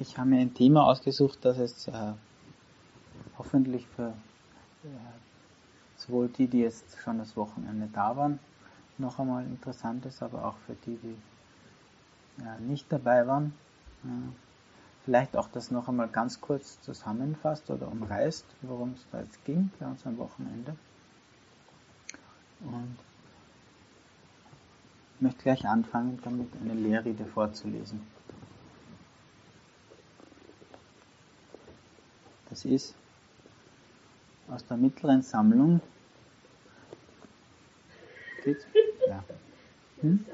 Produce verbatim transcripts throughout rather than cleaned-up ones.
Ich habe mir ein Thema ausgesucht, das es äh, hoffentlich für äh, sowohl die, die jetzt schon das Wochenende da waren, noch einmal interessant ist, aber auch für die, die ja, nicht dabei waren. Äh, vielleicht auch das noch einmal ganz kurz zusammenfasst oder umreißt, worum es da jetzt ging bei uns am Wochenende. Und ich möchte gleich anfangen, damit eine Lehrrede vorzulesen. Das ist aus der mittleren Sammlung. Geht's? Ja. Hm?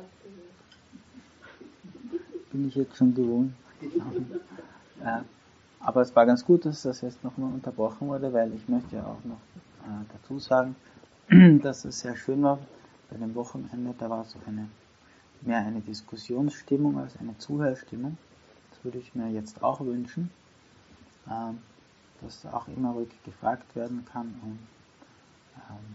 Bin ich jetzt schon gewohnt. äh, aber es war ganz gut, dass das jetzt nochmal unterbrochen wurde, weil ich möchte ja auch noch äh, dazu sagen, dass es sehr schön war bei dem Wochenende. Da war so eine mehr eine Diskussionsstimmung als eine Zuhörstimmung. Das würde ich mir jetzt auch wünschen. Ähm, dass auch immer ruhig gefragt werden kann und, ähm,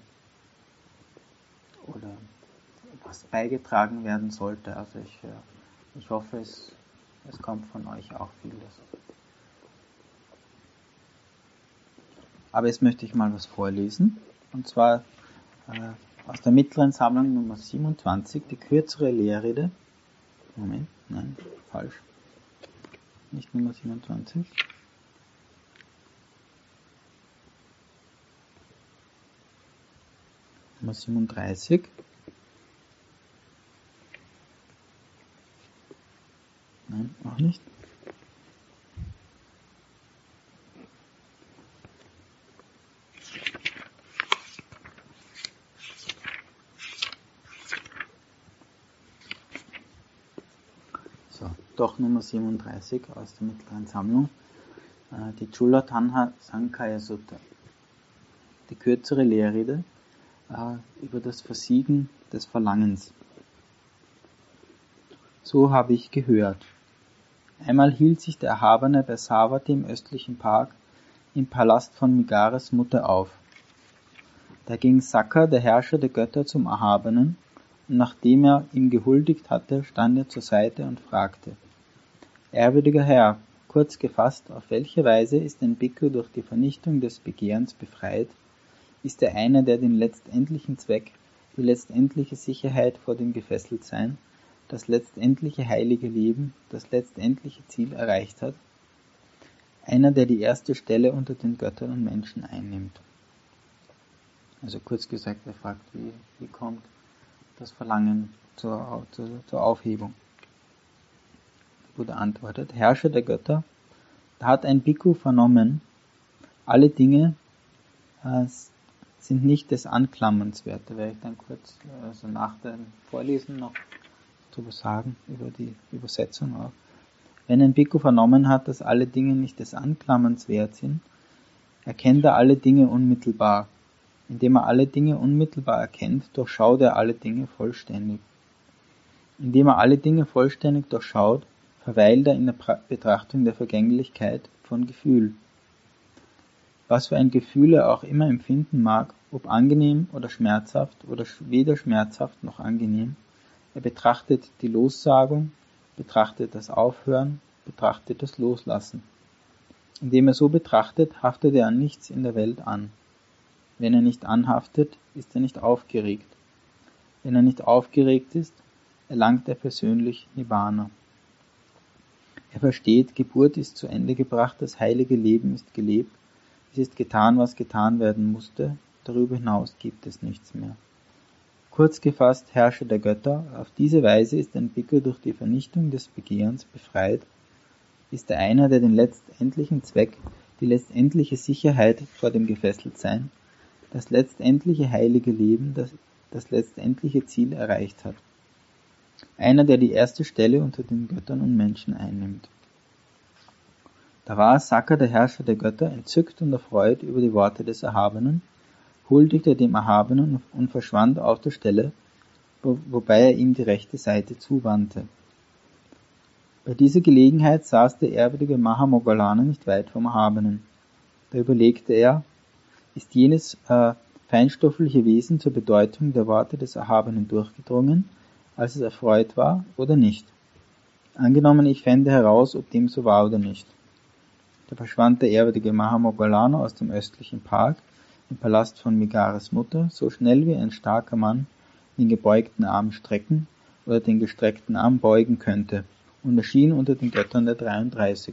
oder was beigetragen werden sollte. Also ich, äh, ich hoffe, es, es kommt von euch auch vieles. Aber jetzt möchte ich mal was vorlesen, und zwar äh, aus der mittleren Sammlung Nummer siebenundzwanzig, die kürzere Lehrrede. Moment, nein, falsch. Nicht Nummer siebenundzwanzig. Nummer siebenunddreißig. Nein, auch nicht. So, doch Nummer siebenunddreißig aus der mittleren Sammlung. Die Chula Tanha Sankhya Sutta. Die kürzere Lehrrede über das Versiegen des Verlangens. So habe ich gehört. Einmal hielt sich der Erhabene bei Savatthi im östlichen Park im Palast von Migares Mutter auf. Da ging Sakka, der Herrscher der Götter, zum Erhabenen, und nachdem er ihm gehuldigt hatte, stand er zur Seite und fragte: Ehrwürdiger Herr, kurz gefasst, auf welche Weise ist ein Bhikkhu durch die Vernichtung des Begehrens befreit? Ist er einer, der den letztendlichen Zweck, die letztendliche Sicherheit vor dem Gefesseltsein, das letztendliche heilige Leben, das letztendliche Ziel erreicht hat? Einer, der die erste Stelle unter den Göttern und Menschen einnimmt. Also kurz gesagt, er fragt, wie, wie kommt das Verlangen zur, zur, zur Aufhebung? Der Buddha antwortet: Herrscher der Götter, da hat ein Bhikkhu vernommen, alle Dinge äh, sind nicht des Anklammernswert. Da werde ich dann kurz, also nach dem Vorlesen noch drüber sagen, über die Übersetzung auch. Wenn ein Bhikkhu vernommen hat, dass alle Dinge nicht des Anklammernswert sind, erkennt er alle Dinge unmittelbar. Indem er alle Dinge unmittelbar erkennt, durchschaut er alle Dinge vollständig. Indem er alle Dinge vollständig durchschaut, verweilt er in der Betrachtung der Vergänglichkeit von Gefühl. Was für ein Gefühl er auch immer empfinden mag, ob angenehm oder schmerzhaft oder weder schmerzhaft noch angenehm, er betrachtet die Lossagung, betrachtet das Aufhören, betrachtet das Loslassen. Indem er so betrachtet, haftet er an nichts in der Welt an. Wenn er nicht anhaftet, ist er nicht aufgeregt. Wenn er nicht aufgeregt ist, erlangt er persönlich Nibbana. Er versteht, Geburt ist zu Ende gebracht, das heilige Leben ist gelebt, es ist getan, was getan werden musste, darüber hinaus gibt es nichts mehr. Kurz gefasst, Herrscher der Götter, auf diese Weise ist ein Bhikkhu durch die Vernichtung des Begehrens befreit, ist er einer, der den letztendlichen Zweck, die letztendliche Sicherheit vor dem Gefesseltsein, das letztendliche heilige Leben, das, das letztendliche Ziel erreicht hat. Einer, der die erste Stelle unter den Göttern und Menschen einnimmt. Da war Sakka, der Herrscher der Götter, entzückt und erfreut über die Worte des Erhabenen, huldigte dem Erhabenen und verschwand auf der Stelle, wo, wobei er ihm die rechte Seite zuwandte. Bei dieser Gelegenheit saß der ehrwürdige Mahamoggallana nicht weit vom Erhabenen. Da überlegte er, ist jenes äh, feinstoffliche Wesen zur Bedeutung der Worte des Erhabenen durchgedrungen, als es erfreut war, oder nicht? Angenommen, ich fände heraus, ob dem so war oder nicht. Da verschwand der ehrwürdige Mahamoggallana aus dem östlichen Park, im Palast von Megares Mutter, so schnell wie ein starker Mann den gebeugten Arm strecken oder den gestreckten Arm beugen könnte, und erschien unter den Göttern der dreiunddreißig.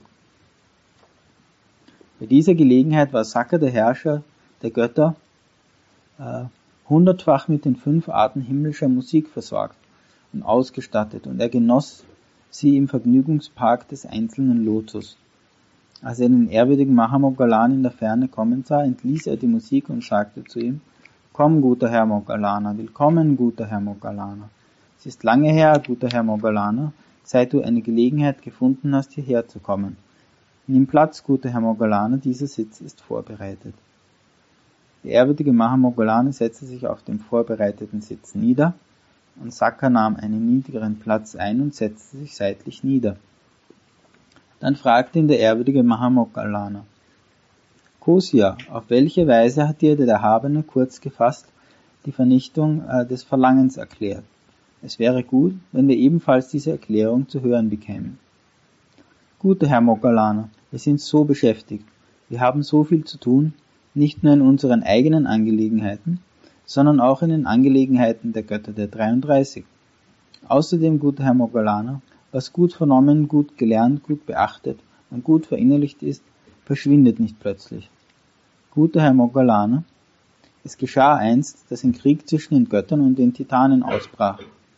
Bei dieser Gelegenheit war Sakka, der Herrscher der Götter, äh, hundertfach mit den fünf Arten himmlischer Musik versorgt und ausgestattet, und er genoss sie im Vergnügungspark des einzelnen Lotus. Als er den ehrwürdigen Mahamoggallana in der Ferne kommen sah, entließ er die Musik und sagte zu ihm: Komm, guter Herr Moggallana, willkommen, guter Herr Moggallana. Es ist lange her, guter Herr Moggallana, seit du eine Gelegenheit gefunden hast, hierher zu kommen. Nimm Platz, guter Herr Moggallana, dieser Sitz ist vorbereitet. Der ehrwürdige Mahamoggallana setzte sich auf dem vorbereiteten Sitz nieder, und Sakka nahm einen niedrigeren Platz ein und setzte sich seitlich nieder. Dann fragte ihn der ehrwürdige Mahamoggallana: Kosya, auf welche Weise hat dir der Erhabene kurz gefasst die Vernichtung äh, des Verlangens erklärt? Es wäre gut, wenn wir ebenfalls diese Erklärung zu hören bekämen. Guter Herr Moggallana, wir sind so beschäftigt, wir haben so viel zu tun, nicht nur in unseren eigenen Angelegenheiten, sondern auch in den Angelegenheiten der Götter der dreiunddreißig. Außerdem, guter Herr Moggallana, was gut vernommen, gut gelernt, gut beachtet und gut verinnerlicht ist, verschwindet nicht plötzlich. Guter Herr Moggallana, es geschah einst, dass ein Krieg zwischen den Göttern und den Titanen ausbrach.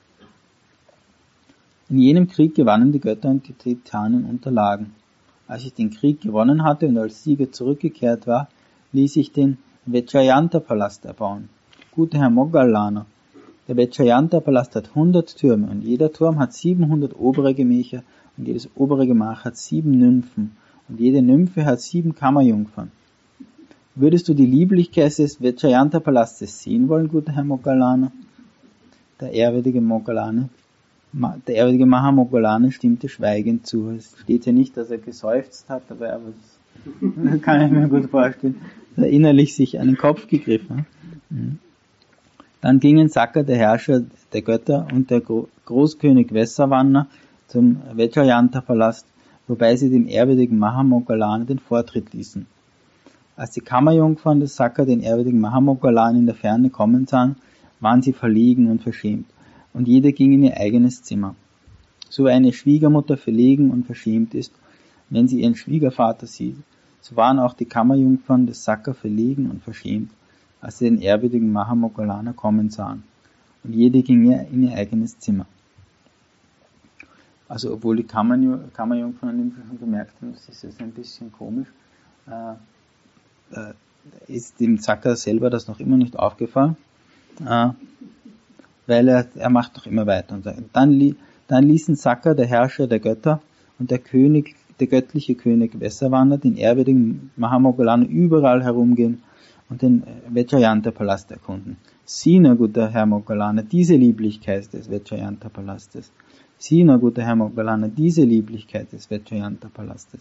In jenem Krieg gewannen die Götter und die Titanen unterlagen. Als ich den Krieg gewonnen hatte und als Sieger zurückgekehrt war, ließ ich den Vajrayanta-Palast erbauen. Guter Herr Moggallana, der Vajrayanta-Palast hat hundert Türme und jeder Turm hat siebenhundert obere Gemächer und jedes obere Gemach hat sieben Nymphen und jede Nymphe hat sieben Kammerjungfern. Würdest du die Lieblichkeit des Vajrayanta-Palastes sehen wollen, guter Herr Moggallana? Der ehrwürdige Moggallana, der ehrwürdige Mahamoggallana stimmte schweigend zu. Es steht ja nicht, dass er geseufzt hat, aber er was, kann ich mir gut vorstellen, dass er innerlich sich an den Kopf gegriffen hat. Dann gingen Sakka, der Herrscher der Götter, und der Großkönig Vessavana zum Vajrayanta-Palast, wobei sie dem ehrwürdigen Mahamoggallana den Vortritt ließen. Als die Kammerjungfern des Sakka den ehrwürdigen Mahamoggallana in der Ferne kommen sahen, waren sie verlegen und verschämt, und jeder ging in ihr eigenes Zimmer. So wie eine Schwiegermutter verlegen und verschämt ist, wenn sie ihren Schwiegervater sieht, so waren auch die Kammerjungfern des Sakka verlegen und verschämt, als sie den ehrwürdigen Mahamoggallana kommen sahen, und jede ging in ihr eigenes Zimmer. Also obwohl die Kammerjungfern schon gemerkt haben, das ist jetzt ein bisschen komisch, äh, äh, ist dem Sakka selber das noch immer nicht aufgefallen, äh, weil er, er macht doch immer weiter. Und dann, li, dann ließen Sakka, der Herrscher der Götter, und der König, der göttliche König Vessavana, den ehrwürdigen Mahamoggallana überall herumgehen und den Vajrayanta-Palast erkunden. Sieh nur, guter Herr Moggallana, diese Lieblichkeit des Vajrayanta-Palastes. Sieh nur, guter Herr Moggallana, diese Lieblichkeit des Vajrayanta-Palastes.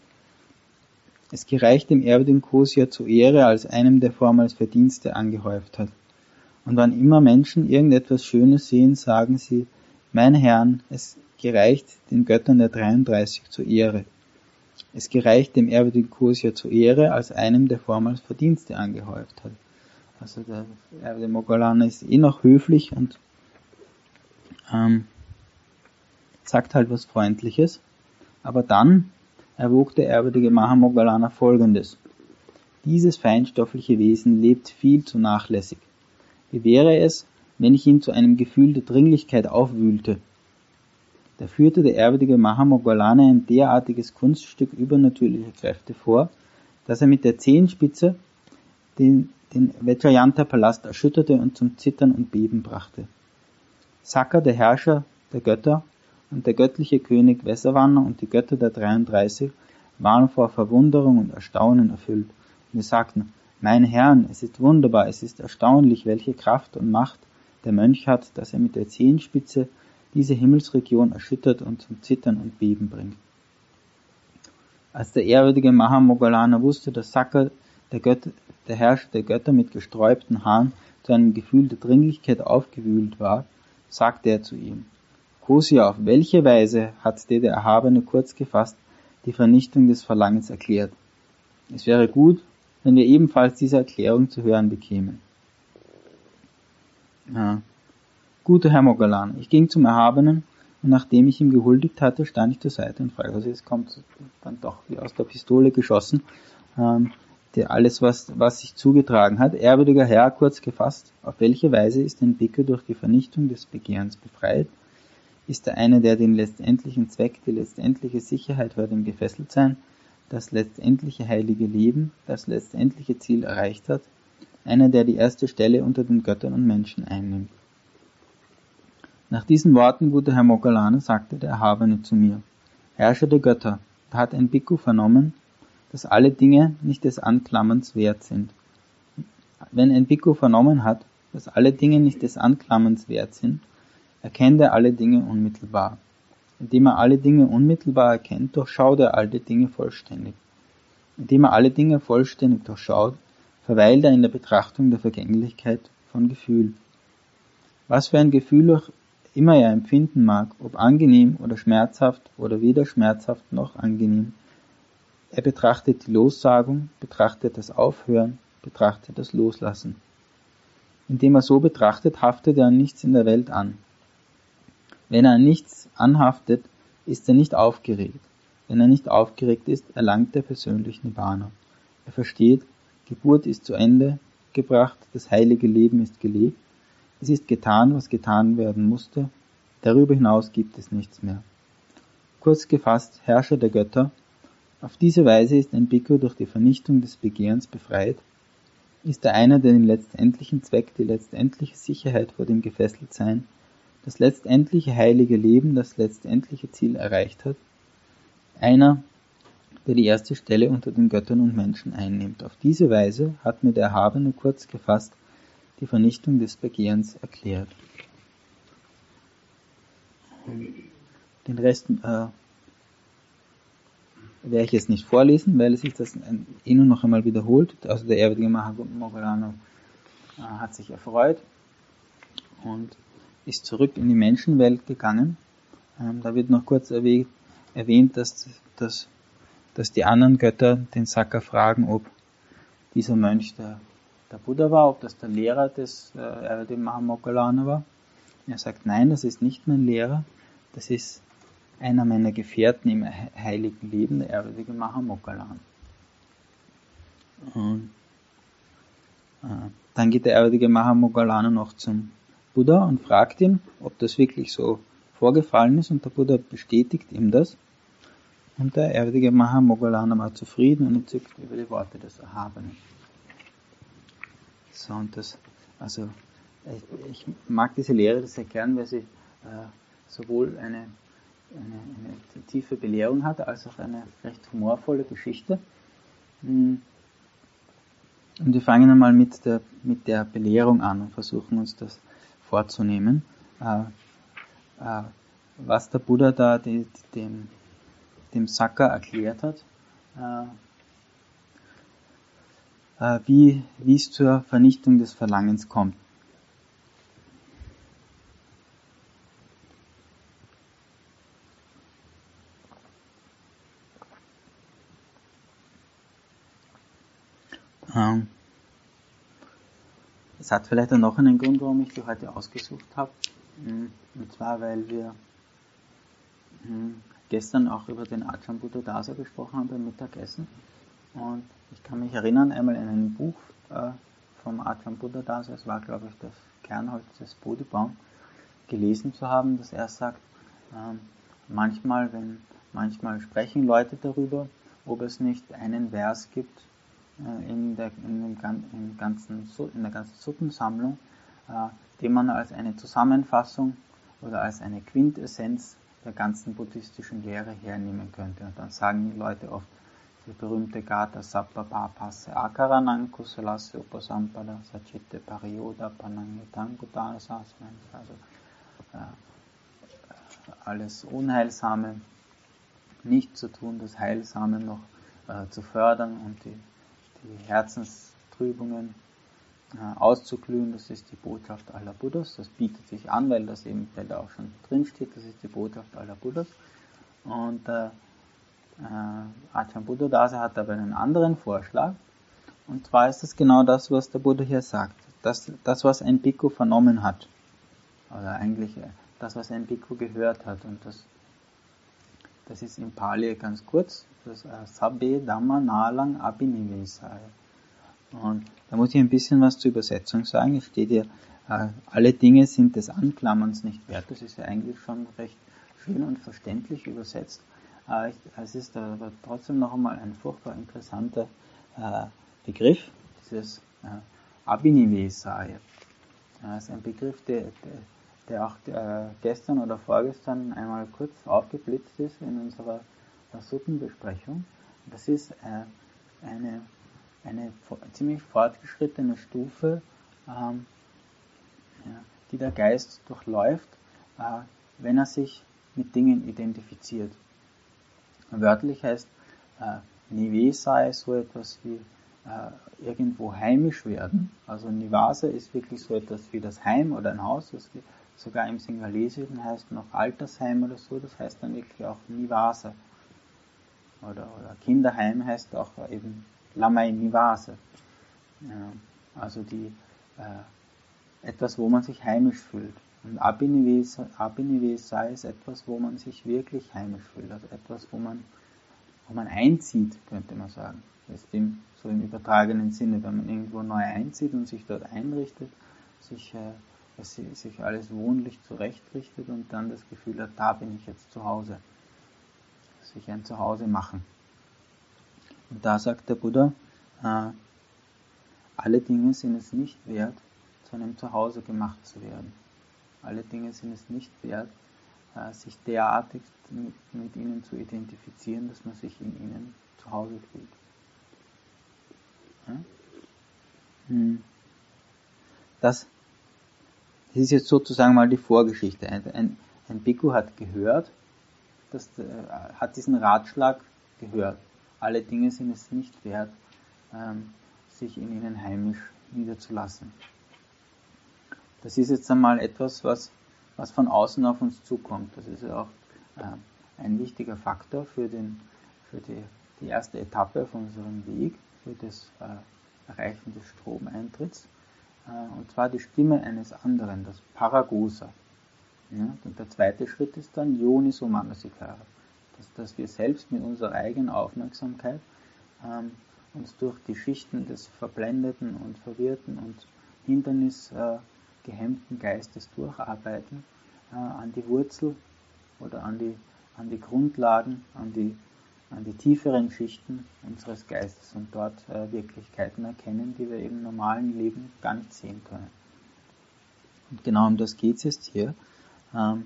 Es gereicht dem ehrwürdigen Kosya zur Ehre, als einem, der vormals Verdienste angehäuft hat. Und wann immer Menschen irgendetwas Schönes sehen, sagen sie: Meine Herren, es gereicht den Göttern der dreiunddreißig zur Ehre. Es gereicht dem ehrwürdigen Kosya zur Ehre, als einem, der vormals Verdienste angehäuft hat. Also der ehrwürdige Moggallana ist eh noch höflich und ähm, sagt halt was Freundliches. Aber dann erwog der ehrwürdige Mahamoggallana Folgendes: Dieses feinstoffliche Wesen lebt viel zu nachlässig. Wie wäre es, wenn ich ihn zu einem Gefühl der Dringlichkeit aufwühlte? Da führte der ehrwürdige Mahamoggallana ein derartiges Kunststück übernatürlicher Kräfte vor, dass er mit der Zehenspitze den, den Vajrayanta-Palast erschütterte und zum Zittern und Beben brachte. Sakka, der Herrscher der Götter, und der göttliche König Vessavana und die Götter der dreiunddreißig waren vor Verwunderung und Erstaunen erfüllt. Und wir sagten: Meine Herren, es ist wunderbar, es ist erstaunlich, welche Kraft und Macht der Mönch hat, dass er mit der Zehenspitze diese Himmelsregion erschüttert und zum Zittern und Beben bringt. Als der ehrwürdige Mahamoggallana wusste, dass Sakka, der, Götter, der Herrscher der Götter, mit gesträubten Haaren zu einem Gefühl der Dringlichkeit aufgewühlt war, sagte er zu ihm: Kosia, auf welche Weise hat dir der Erhabene kurz gefasst die Vernichtung des Verlangens erklärt? Es wäre gut, wenn wir ebenfalls diese Erklärung zu hören bekämen. Ja. Guter Herr Moggallano, ich ging zum Erhabenen und nachdem ich ihm gehuldigt hatte, stand ich zur Seite und fragte, also es kommt dann doch wie aus der Pistole geschossen, ähm, der alles, was, was sich zugetragen hat. Ehrwürdiger Herr, kurz gefasst, auf welche Weise ist ein Bhikkhu durch die Vernichtung des Begehrens befreit? Ist er einer, der den letztendlichen Zweck, die letztendliche Sicherheit vor dem Gefesseltsein, das letztendliche heilige Leben, das letztendliche Ziel erreicht hat? Einer, der die erste Stelle unter den Göttern und Menschen einnimmt. Nach diesen Worten, guter Herr Moggallano, sagte der Erhabene zu mir, Herrscher der Götter, da hat ein Bhikkhu vernommen, dass alle Dinge nicht des Anklammerns wert sind. Wenn ein Bhikkhu vernommen hat, dass alle Dinge nicht des Anklammerns wert sind, erkennt er alle Dinge unmittelbar. Indem er alle Dinge unmittelbar erkennt, durchschaut er alle Dinge vollständig. Indem er alle Dinge vollständig durchschaut, verweilt er in der Betrachtung der Vergänglichkeit von Gefühl. Was für ein Gefühl auch immer er empfinden mag, ob angenehm oder schmerzhaft oder weder schmerzhaft noch angenehm, er betrachtet die Lossagung, betrachtet das Aufhören, betrachtet das Loslassen. Indem er so betrachtet, haftet er an nichts in der Welt an. Wenn er an nichts anhaftet, ist er nicht aufgeregt. Wenn er nicht aufgeregt ist, erlangt er persönlich Nibbana. Er versteht, Geburt ist zu Ende gebracht, das heilige Leben ist gelebt, es ist getan, was getan werden musste, darüber hinaus gibt es nichts mehr. Kurz gefasst, Herrscher der Götter, auf diese Weise ist ein Bhikkhu durch die Vernichtung des Begehrens befreit, ist er einer, der den letztendlichen Zweck, die letztendliche Sicherheit vor dem Gefesseltsein, das letztendliche heilige Leben, das letztendliche Ziel erreicht hat, einer, der die erste Stelle unter den Göttern und Menschen einnimmt. Auf diese Weise hat mir der Erhabene kurz gefasst die Vernichtung des Begehrens erklärt. Den Rest äh, werde ich jetzt nicht vorlesen, weil es sich das eh nur noch einmal wiederholt. Also der ehrwürdige Moggallano äh, hat sich erfreut und ist zurück in die Menschenwelt gegangen. Ähm, da wird noch kurz erwähnt, erwähnt dass, dass, dass die anderen Götter den Sakka fragen, ob dieser Mönch der, der Buddha war, ob das der Lehrer des äh, ehrwürdigen Moggallano war. Er sagt, nein, das ist nicht mein Lehrer, das ist einer meiner Gefährten im heiligen Leben, der ehrwürdige Moggallano. Und äh, dann geht der ehrwürdige Moggallano noch zum Buddha und fragt ihn, ob das wirklich so vorgefallen ist, und der Buddha bestätigt ihm das. Und der ehrwürdige Moggallano war zufrieden und entzückt über die Worte des Erhabenen. So, und das, also, ich, ich mag diese Lehre sehr gern, weil sie äh, sowohl eine, eine, eine tiefe Belehrung hat, als auch eine recht humorvolle Geschichte. Und wir fangen einmal mit der, mit der Belehrung an und versuchen uns das vorzunehmen, äh, äh, was der Buddha da die, dem, dem Sakka erklärt hat, äh, äh, wie, wie es zur Vernichtung des Verlangens kommt. Ähm, Es hat vielleicht auch noch einen Grund, warum ich die heute ausgesucht habe. Und zwar, weil wir gestern auch über den Ajahn Buddhadasa gesprochen haben beim Mittagessen. Und ich kann mich erinnern, einmal in einem Buch äh, vom Ajahn Buddhadasa, es war, glaube ich, das Kernholz des Bodhibaum, gelesen zu haben, dass er sagt, äh, manchmal, wenn, manchmal sprechen Leute darüber, ob es nicht einen Vers gibt, In der, in, dem, im ganzen, in der ganzen Suttensammlung, äh, den man als eine Zusammenfassung oder als eine Quintessenz der ganzen buddhistischen Lehre hernehmen könnte. Und dann sagen die Leute oft, die berühmte Gata Sappa Papasse Akaranang Kusalasse Upasampada Sachitte Pariyoda Panangetang Gutalasasman, also äh, alles Unheilsame nicht zu tun, das Heilsame noch äh, zu fördern und die die Herzenstrübungen äh, auszuglühen, das ist die Botschaft aller Buddhas. Das bietet sich an, weil das eben weil da auch schon drin steht, das ist die Botschaft aller Buddhas. Und äh, äh, Ajahn Buddhadasa hat aber einen anderen Vorschlag. Und zwar ist das genau das, was der Buddha hier sagt. Das, das was ein Bhikkhu vernommen hat. Oder eigentlich das, was ein Bhikkhu gehört hat. Und das, das ist in Pali ganz kurz. Das ist Sabbe Dhamma Nalang Abhinivesaya. Und da muss ich ein bisschen was zur Übersetzung sagen. Es steht hier, äh, alle Dinge sind des Anklammerns nicht wert. Das ist ja eigentlich schon recht schön und verständlich übersetzt. Äh, es ist aber trotzdem noch einmal ein furchtbar interessanter äh, Begriff, dieses äh, Abhinivesaya. Das ist ein Begriff, der, der, der auch äh, gestern oder vorgestern einmal kurz aufgeblitzt ist in unserer Suttenbesprechung. Das ist äh, eine, eine ziemlich fortgeschrittene Stufe, ähm, ja, die der Geist durchläuft, äh, wenn er sich mit Dingen identifiziert. Wörtlich heißt äh, Nivesaya so etwas wie äh, irgendwo heimisch werden. Also Nivasa ist wirklich so etwas wie das Heim oder ein Haus, das sogar im Singalesischen heißt noch Altersheim oder so, das heißt dann wirklich auch Nivasa. Oder, oder Kinderheim heißt auch eben Lamai Nivasa. Ja, also die, äh, etwas, wo man sich heimisch fühlt. Und Abhinivesaya ist etwas, wo man sich wirklich heimisch fühlt. Also etwas, wo man, wo man einzieht, könnte man sagen. Das ist im, so im übertragenen Sinne, wenn man irgendwo neu einzieht und sich dort einrichtet, sich, äh, dass sich alles wohnlich zurechtrichtet und dann das Gefühl hat, da bin ich jetzt zu Hause. Sich ein Zuhause machen. Und da sagt der Buddha, äh, alle Dinge sind es nicht wert, zu einem Zuhause gemacht zu werden. Alle Dinge sind es nicht wert, äh, sich derartig mit, mit ihnen zu identifizieren, dass man sich in ihnen zu Hause fühlt. Ja? Hm. Das, das ist jetzt sozusagen mal die Vorgeschichte. Ein, ein, ein Bhikkhu hat gehört, das, äh, hat diesen Ratschlag gehört. Alle Dinge sind es nicht wert, ähm, sich in ihnen heimisch niederzulassen. Das ist jetzt einmal etwas, was, was von außen auf uns zukommt. Das ist ja auch äh, ein wichtiger Faktor für, den, für die, die erste Etappe auf unserem Weg, für das äh, Erreichen des Stromeintritts. Äh, und zwar die Stimme eines anderen, das Paragosa. Ja, und der zweite Schritt ist dann Yoniso Manasikara, dass, dass wir selbst mit unserer eigenen Aufmerksamkeit ähm, uns durch die Schichten des verblendeten und verwirrten und hindernisgehemmten äh, Geistes durcharbeiten, äh, an die Wurzel oder an die, an die Grundlagen, an die, an die tieferen Schichten unseres Geistes und dort äh, Wirklichkeiten erkennen, die wir im normalen Leben gar nicht sehen können. Und genau um das geht es jetzt hier. Ähm,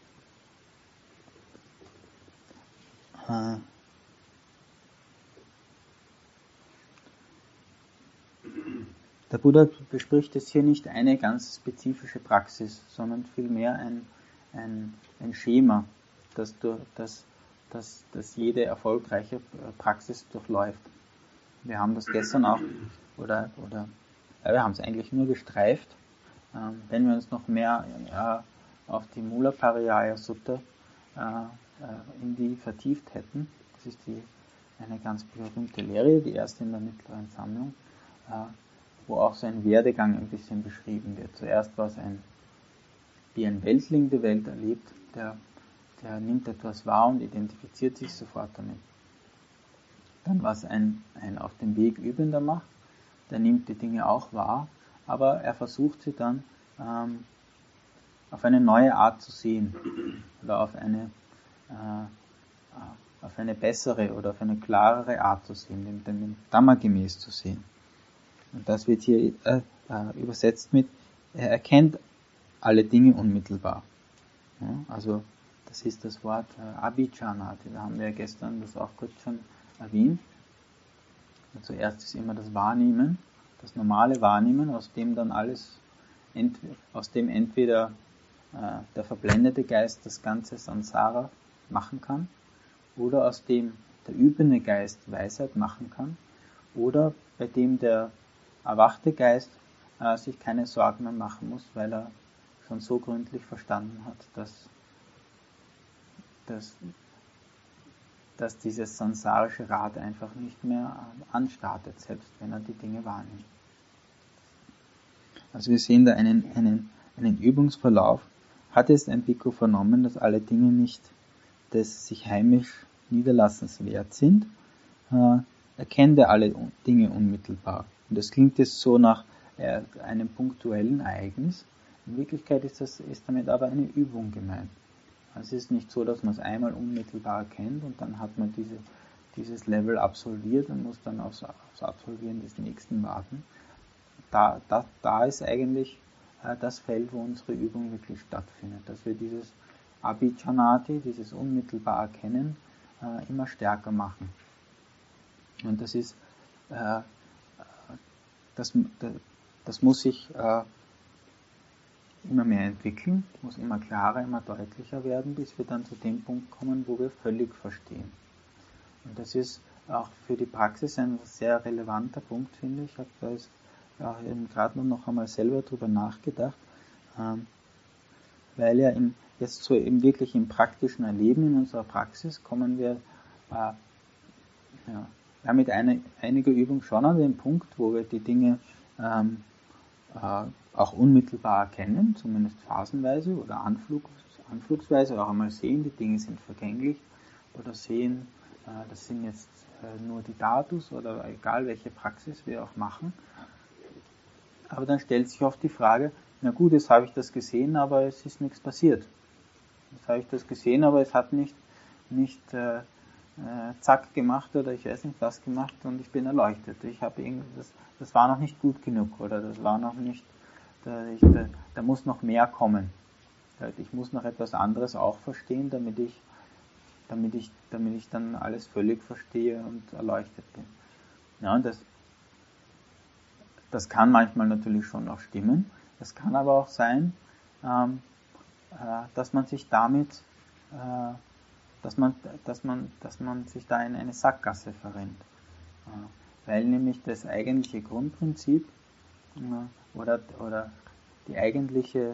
äh, der Buddha bespricht jetzt hier nicht eine ganz spezifische Praxis, sondern vielmehr ein, ein, ein Schema, das, durch, das, das, das jede erfolgreiche Praxis durchläuft. Wir haben das gestern auch, oder, oder ja, wir haben es eigentlich nur gestreift. Ähm, wenn wir uns noch mehr ja, auf die Mula Pariyaya Sutta äh, äh, in die vertieft hätten. Das ist die, eine ganz berühmte Lehre, die erste in der mittleren Sammlung, äh, wo auch so ein Werdegang ein bisschen beschrieben wird. Zuerst war es ein, wie ein Weltling die Welt erlebt, der, der nimmt etwas wahr und identifiziert sich sofort damit. Dann war es ein, ein auf dem Weg Übender macht, der nimmt die Dinge auch wahr, aber er versucht sie dann ähm, auf eine neue Art zu sehen oder auf eine, äh, auf eine bessere oder auf eine klarere Art zu sehen, dem, dem Dhamma gemäß zu sehen. Und das wird hier äh, äh, übersetzt mit, er erkennt alle Dinge unmittelbar. Ja, also das ist das Wort äh, Abhijnanati, da haben wir gestern das auch kurz schon erwähnt. Und zuerst ist immer das Wahrnehmen, das normale Wahrnehmen, aus dem dann alles, ent, aus dem entweder äh, der verblendete Geist das ganze Samsara machen kann, oder aus dem der übende Geist Weisheit machen kann, oder bei dem der erwachte Geist äh, sich keine Sorgen mehr machen muss, weil er schon so gründlich verstanden hat, dass, dass, dass dieses sansarische Rad einfach nicht mehr anstartet, selbst wenn er die Dinge wahrnimmt. Also wir sehen da einen, einen, einen Übungsverlauf. Hat es ein Bhikkhu vernommen, dass alle Dinge nicht des sich heimisch Niederlassens wert sind, äh, erkennt er alle Dinge unmittelbar. Und das klingt jetzt so nach äh, einem punktuellen Ereignis. In Wirklichkeit ist, das, ist damit aber eine Übung gemeint. Also es ist nicht so, dass man es einmal unmittelbar erkennt und dann hat man diese, dieses Level absolviert und muss dann aufs, aufs Absolvieren des nächsten warten. Da, da, da ist eigentlich äh, das Feld, wo unsere Übung wirklich stattfindet, dass wir dieses Abhijjanati, dieses unmittelbar Erkennen, äh, immer stärker machen. Und das ist, äh, das, das muss sich äh, immer mehr entwickeln, muss immer klarer, immer deutlicher werden, bis wir dann zu dem Punkt kommen, wo wir völlig verstehen. Und das ist auch für die Praxis ein sehr relevanter Punkt, finde ich. Ich habe da jetzt auch eben gerade noch einmal selber drüber nachgedacht, ähm, weil ja im, jetzt so eben wirklich im praktischen Erleben in unserer Praxis kommen wir äh, ja, ja, mit eine, einiger Übung schon an den Punkt, wo wir die Dinge ähm, äh, auch unmittelbar erkennen, zumindest phasenweise oder Anflug, anflugsweise auch einmal sehen, die Dinge sind vergänglich oder sehen, äh, das sind jetzt äh, nur die Dhatus oder egal welche Praxis wir auch machen. Aber dann stellt sich oft die Frage, na gut, jetzt habe ich das gesehen, aber es ist nichts passiert. Jetzt habe ich das gesehen, aber es hat nicht, nicht äh, äh, zack gemacht oder ich weiß nicht was gemacht und ich bin erleuchtet. Ich habe das, das war noch nicht gut genug oder das war noch nicht, da, ich, da, da muss noch mehr kommen. Ich muss noch etwas anderes auch verstehen, damit ich, damit ich, damit ich dann alles völlig verstehe und erleuchtet bin. Ja, und das, das kann manchmal natürlich schon auch stimmen. Es kann aber auch sein, ähm, äh, dass man sich damit, äh, dass man, dass man, dass man sich da in eine Sackgasse verrennt, äh, weil nämlich das eigentliche Grundprinzip äh, oder oder die eigentliche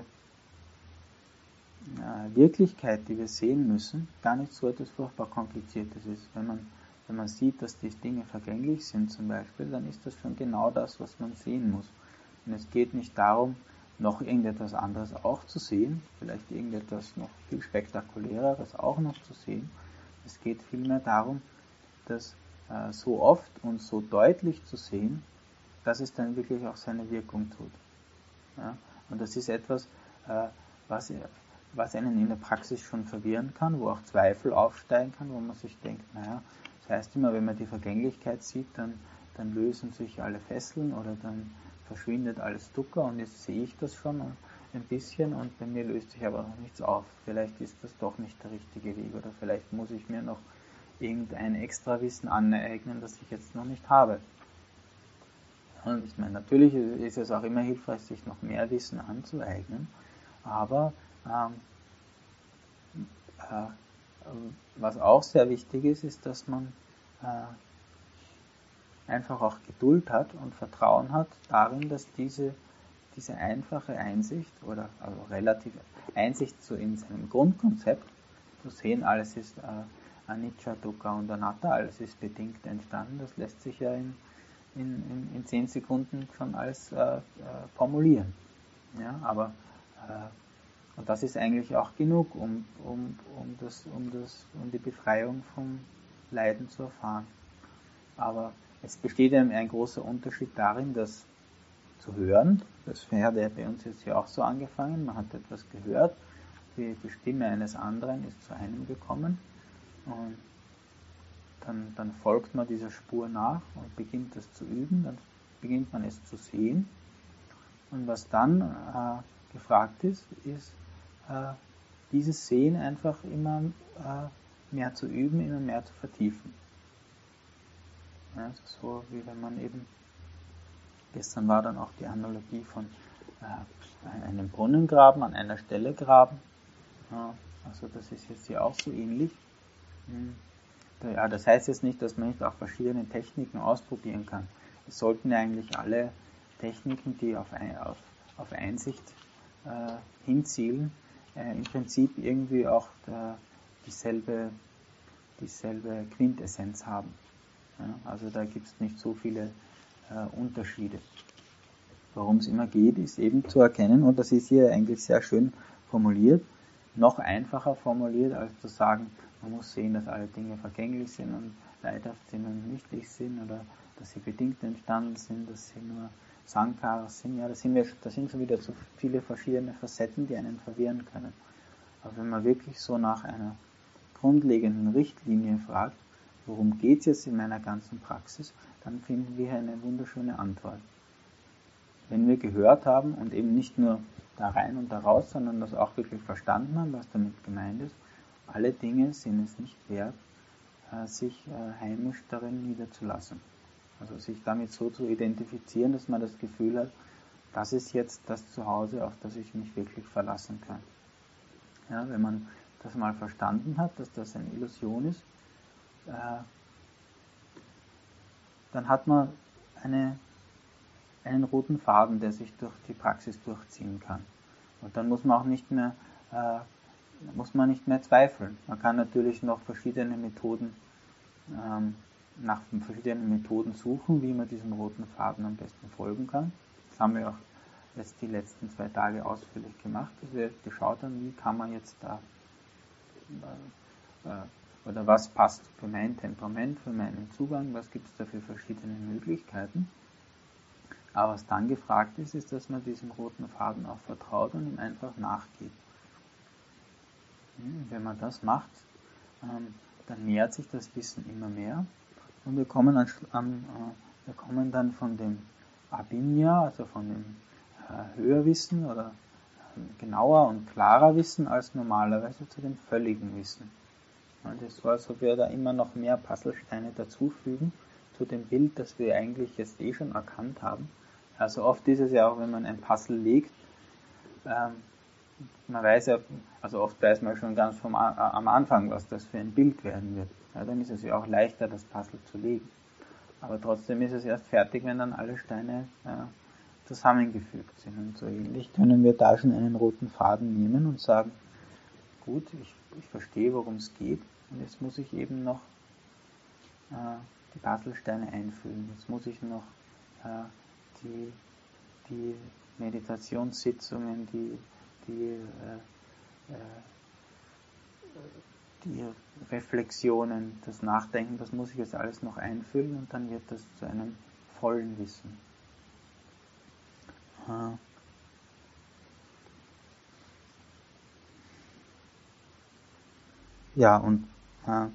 äh, Wirklichkeit, die wir sehen müssen, gar nicht so etwas furchtbar Kompliziertes ist. Wenn man wenn man sieht, dass die Dinge vergänglich sind zum Beispiel, dann ist das schon genau das, was man sehen muss. Und es geht nicht darum, noch irgendetwas anderes auch zu sehen, vielleicht irgendetwas noch viel spektakuläreres auch noch zu sehen. Es geht vielmehr darum, das äh, so oft und so deutlich zu sehen, dass es dann wirklich auch seine Wirkung tut. Ja? Und das ist etwas, äh, was, was einen in der Praxis schon verwirren kann, wo auch Zweifel aufsteigen kann, wo man sich denkt, naja, das heißt immer, wenn man die Vergänglichkeit sieht, dann, dann lösen sich alle Fesseln oder dann verschwindet alles Dukkha und jetzt sehe ich das schon ein bisschen und bei mir löst sich aber noch nichts auf. Vielleicht ist das doch nicht der richtige Weg oder vielleicht muss ich mir noch irgendein Extrawissen aneignen, das ich jetzt noch nicht habe. Und ich meine, natürlich ist es auch immer hilfreich, sich noch mehr Wissen anzueignen, aber ähm, äh, was auch sehr wichtig ist, ist, dass man äh, einfach auch Geduld hat und Vertrauen hat darin, dass diese, diese einfache Einsicht oder also relativ Einsicht so in seinem Grundkonzept, zu sehen, alles ist äh, Anicca, Dukkha und Anatta, alles ist bedingt entstanden, das lässt sich ja in, in, in, in zehn Sekunden schon alles äh, äh, formulieren. Ja, aber äh, Und das ist eigentlich auch genug, um, um, um, das, um, das, um die Befreiung vom Leiden zu erfahren. Aber es besteht ein, ein großer Unterschied darin, das zu hören. Das hat ja bei uns jetzt ja auch so angefangen. Man hat etwas gehört, die, die Stimme eines anderen ist zu einem gekommen und dann, dann folgt man dieser Spur nach und beginnt das zu üben. Dann beginnt man es zu sehen. Und was dann äh, gefragt ist, ist, Äh, dieses Sehen einfach immer äh, mehr zu üben, immer mehr zu vertiefen. Ja, das ist so, wie wenn man eben, gestern war dann auch die Analogie von äh, einem Brunnen graben, an einer Stelle graben. Ja, also das ist jetzt hier auch so ähnlich. Hm. Ja, das heißt jetzt nicht, dass man nicht auch verschiedene Techniken ausprobieren kann. Es sollten ja eigentlich alle Techniken, die auf, ein, auf, auf Einsicht äh, hinzielen, äh, im Prinzip irgendwie auch der, dieselbe, dieselbe Quintessenz haben. Ja, also da gibt es nicht so viele äh, Unterschiede. Worum es immer geht, ist eben zu erkennen, und das ist hier eigentlich sehr schön formuliert, noch einfacher formuliert, als zu sagen, man muss sehen, dass alle Dinge vergänglich sind und leidhaft sind und nichtig sind, oder dass sie bedingt entstanden sind, dass sie nur Sankharas sind. Ja, da sind, wir, da sind schon wieder so viele verschiedene Facetten, die einen verwirren können. Aber wenn man wirklich so nach einer grundlegenden Richtlinie fragt, worum geht es jetzt in meiner ganzen Praxis, dann finden wir eine wunderschöne Antwort. Wenn wir gehört haben und eben nicht nur da rein und da raus, sondern das auch wirklich verstanden haben, was damit gemeint ist, alle Dinge sind es nicht wert, sich heimisch darin niederzulassen. Also sich damit so zu identifizieren, dass man das Gefühl hat, das ist jetzt das Zuhause, auf das ich mich wirklich verlassen kann. Ja, wenn man das mal verstanden hat, dass das eine Illusion ist, äh, dann hat man eine, einen roten Faden, der sich durch die Praxis durchziehen kann. Und dann muss man auch nicht mehr, äh, muss man nicht mehr zweifeln. Man kann natürlich noch verschiedene Methoden, ähm, nach verschiedenen Methoden suchen, wie man diesem roten Faden am besten folgen kann. Das haben wir auch jetzt die letzten zwei Tage ausführlich gemacht, dass wir geschaut haben, wie kann man jetzt da, äh, oder was passt für mein Temperament, für meinen Zugang, was gibt es da für verschiedene Möglichkeiten. Aber was dann gefragt ist, ist, dass man diesem roten Faden auch vertraut und ihm einfach nachgeht. Wenn man das macht, dann nähert sich das Wissen immer mehr und wir kommen, an, an, wir kommen dann von dem Abhinya, also von dem Höherwissen oder genauer und klarer Wissen als normalerweise zu dem völligen Wissen. Das ist so, als ob wir da immer noch mehr Puzzlesteine dazufügen zu dem Bild, das wir eigentlich jetzt eh schon erkannt haben. Also oft ist es ja auch, wenn man ein Puzzle legt, ähm, man weiß ja, also oft weiß man schon ganz vom, äh, am Anfang, was das für ein Bild werden wird. Ja, dann ist es ja auch leichter, das Puzzle zu legen. Aber trotzdem ist es erst fertig, wenn dann alle Steine äh, zusammengefügt sind. Und so ähnlich können wir da schon einen roten Faden nehmen und sagen, gut, ich, ich verstehe, worum es geht, und jetzt muss ich eben noch äh, die Puzzlesteine einfüllen. Jetzt muss ich noch äh, die, die Meditationssitzungen, die, die, äh, die Reflexionen, das Nachdenken, das muss ich jetzt alles noch einfüllen und dann wird das zu einem vollen Wissen. Äh. Ja, und äh,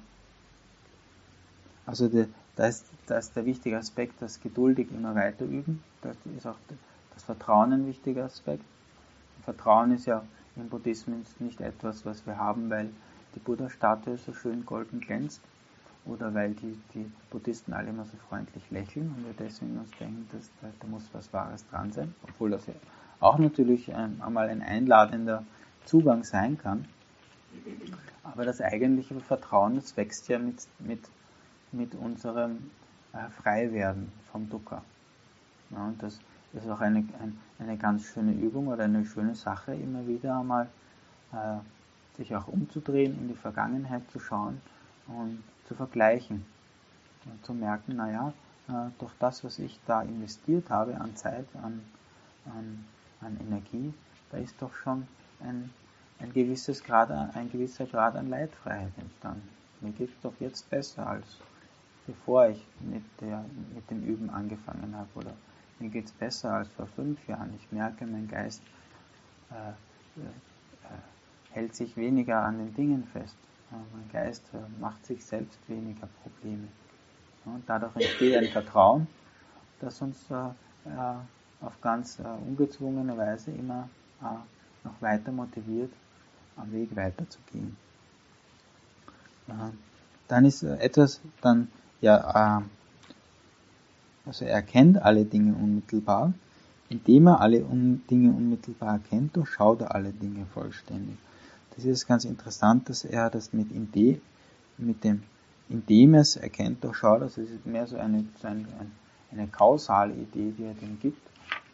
also de, da, ist, da ist der wichtige Aspekt, das geduldig immer weiter üben. Da ist auch das Vertrauen ein wichtiger Aspekt. Vertrauen ist ja im Buddhismus nicht etwas, was wir haben, weil die Buddha-Statue so schön golden glänzt oder weil die, die Buddhisten alle immer so freundlich lächeln und wir deswegen uns denken, dass da, da muss was Wahres dran sein, obwohl das ja auch natürlich ein, einmal ein einladender Zugang sein kann. Aber das eigentliche Vertrauen, das wächst ja mit, mit, mit unserem äh, Freiwerden vom Dukkha. Ja, und das ist auch eine, ein, eine ganz schöne Übung oder eine schöne Sache, immer wieder einmal äh, sich auch umzudrehen, in die Vergangenheit zu schauen und zu vergleichen und zu merken, naja, äh, durch das, was ich da investiert habe an Zeit, an, an, an Energie, da ist doch schon ein, ein, gewisses Grad, ein gewisser Grad an Leidfreiheit entstanden. Mir geht es doch jetzt besser, als bevor ich mit, der, mit dem Üben angefangen habe, oder mir geht es besser als vor fünf Jahren. Ich merke, mein Geist äh, äh, hält sich weniger an den Dingen fest. Ja, mein Geist äh, macht sich selbst weniger Probleme. Ja, und dadurch entsteht ein Vertrauen, das uns äh, äh, auf ganz äh, ungezwungene Weise immer äh, noch weiter motiviert, am Weg weiterzugehen. Ja, dann ist äh, etwas, dann ja, äh, also er erkennt alle Dinge unmittelbar. Indem er alle un- Dinge unmittelbar erkennt, durchschaut er alle Dinge vollständig. Das ist ganz interessant, dass er das mit inde, mit dem, indem er es erkennt, durchschaut, also es ist mehr so eine, so eine, eine kausale Idee, die er dem gibt.